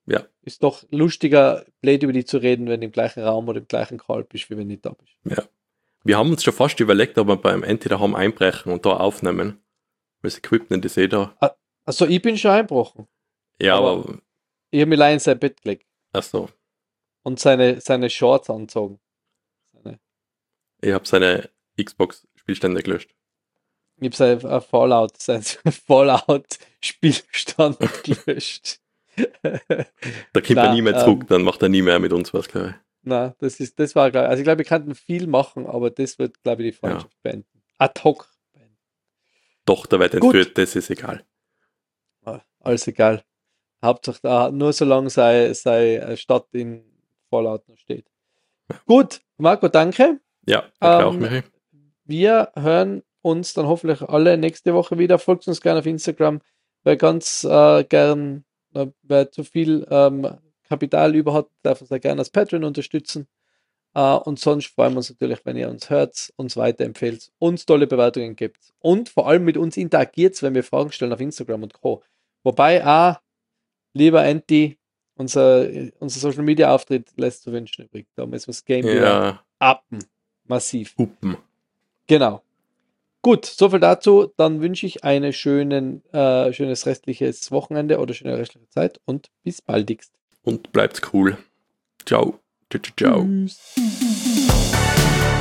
Ja. Ist doch lustiger, blöd über die zu reden, wenn du im gleichen Raum oder im gleichen Call bist, wie wenn du nicht da bist. Ja. Wir haben uns schon fast überlegt, ob wir beim Enti daheim einbrechen und da aufnehmen. Weil das Equipment ist eh da. Also ich bin schon eingebrochen. Ja, Aber- aber, Ich habe mich allein in sein Bett gelegt ach so. und seine, seine Shorts anzogen. Seine, Ich habe seine Xbox-Spielstände gelöscht. ich habe sein äh, Fallout, sein Fallout-Spielstand gelöscht. Da kommt er Na, nie mehr ähm, zurück, dann macht er nie mehr mit uns was, glaube ich. Na, das ist, das war, glaub ich- also ich glaube, wir könnten viel machen, aber das wird, glaube ich, die Freundschaft beenden. Ad hoc beenden. Tochter wird Gut. entführt, das ist egal. Ah, alles egal. Hauptsache, da, nur solange sei, sei Stadt in Fallout noch steht. Gut, Marco, danke. Ja, danke auch, Ähm, Michi. Wir hören uns dann hoffentlich alle nächste Woche wieder. Folgt uns gerne auf Instagram. Wer ganz äh, gern, äh, wer zu viel ähm, Kapital über hat, darf uns da gerne als Patreon unterstützen. Äh, und sonst freuen wir uns natürlich, wenn ihr uns hört, uns weiterempfehlt, uns tolle Bewertungen gibt und vor allem mit uns interagiert, wenn wir Fragen stellen auf Instagram und Co. Wobei auch, lieber Anti, unser, unser Social Media Auftritt lässt zu wünschen übrig. Da müssen wir das Game wieder Ja, uppen. Massiv. Hupen. Genau. Gut, soviel dazu. Dann wünsche ich ein schönen, äh, schönes restliches Wochenende oder schöne restliche Zeit und bis baldigst. Und bleibt cool. Ciao. Ciao, ciao, ciao. Tschüss.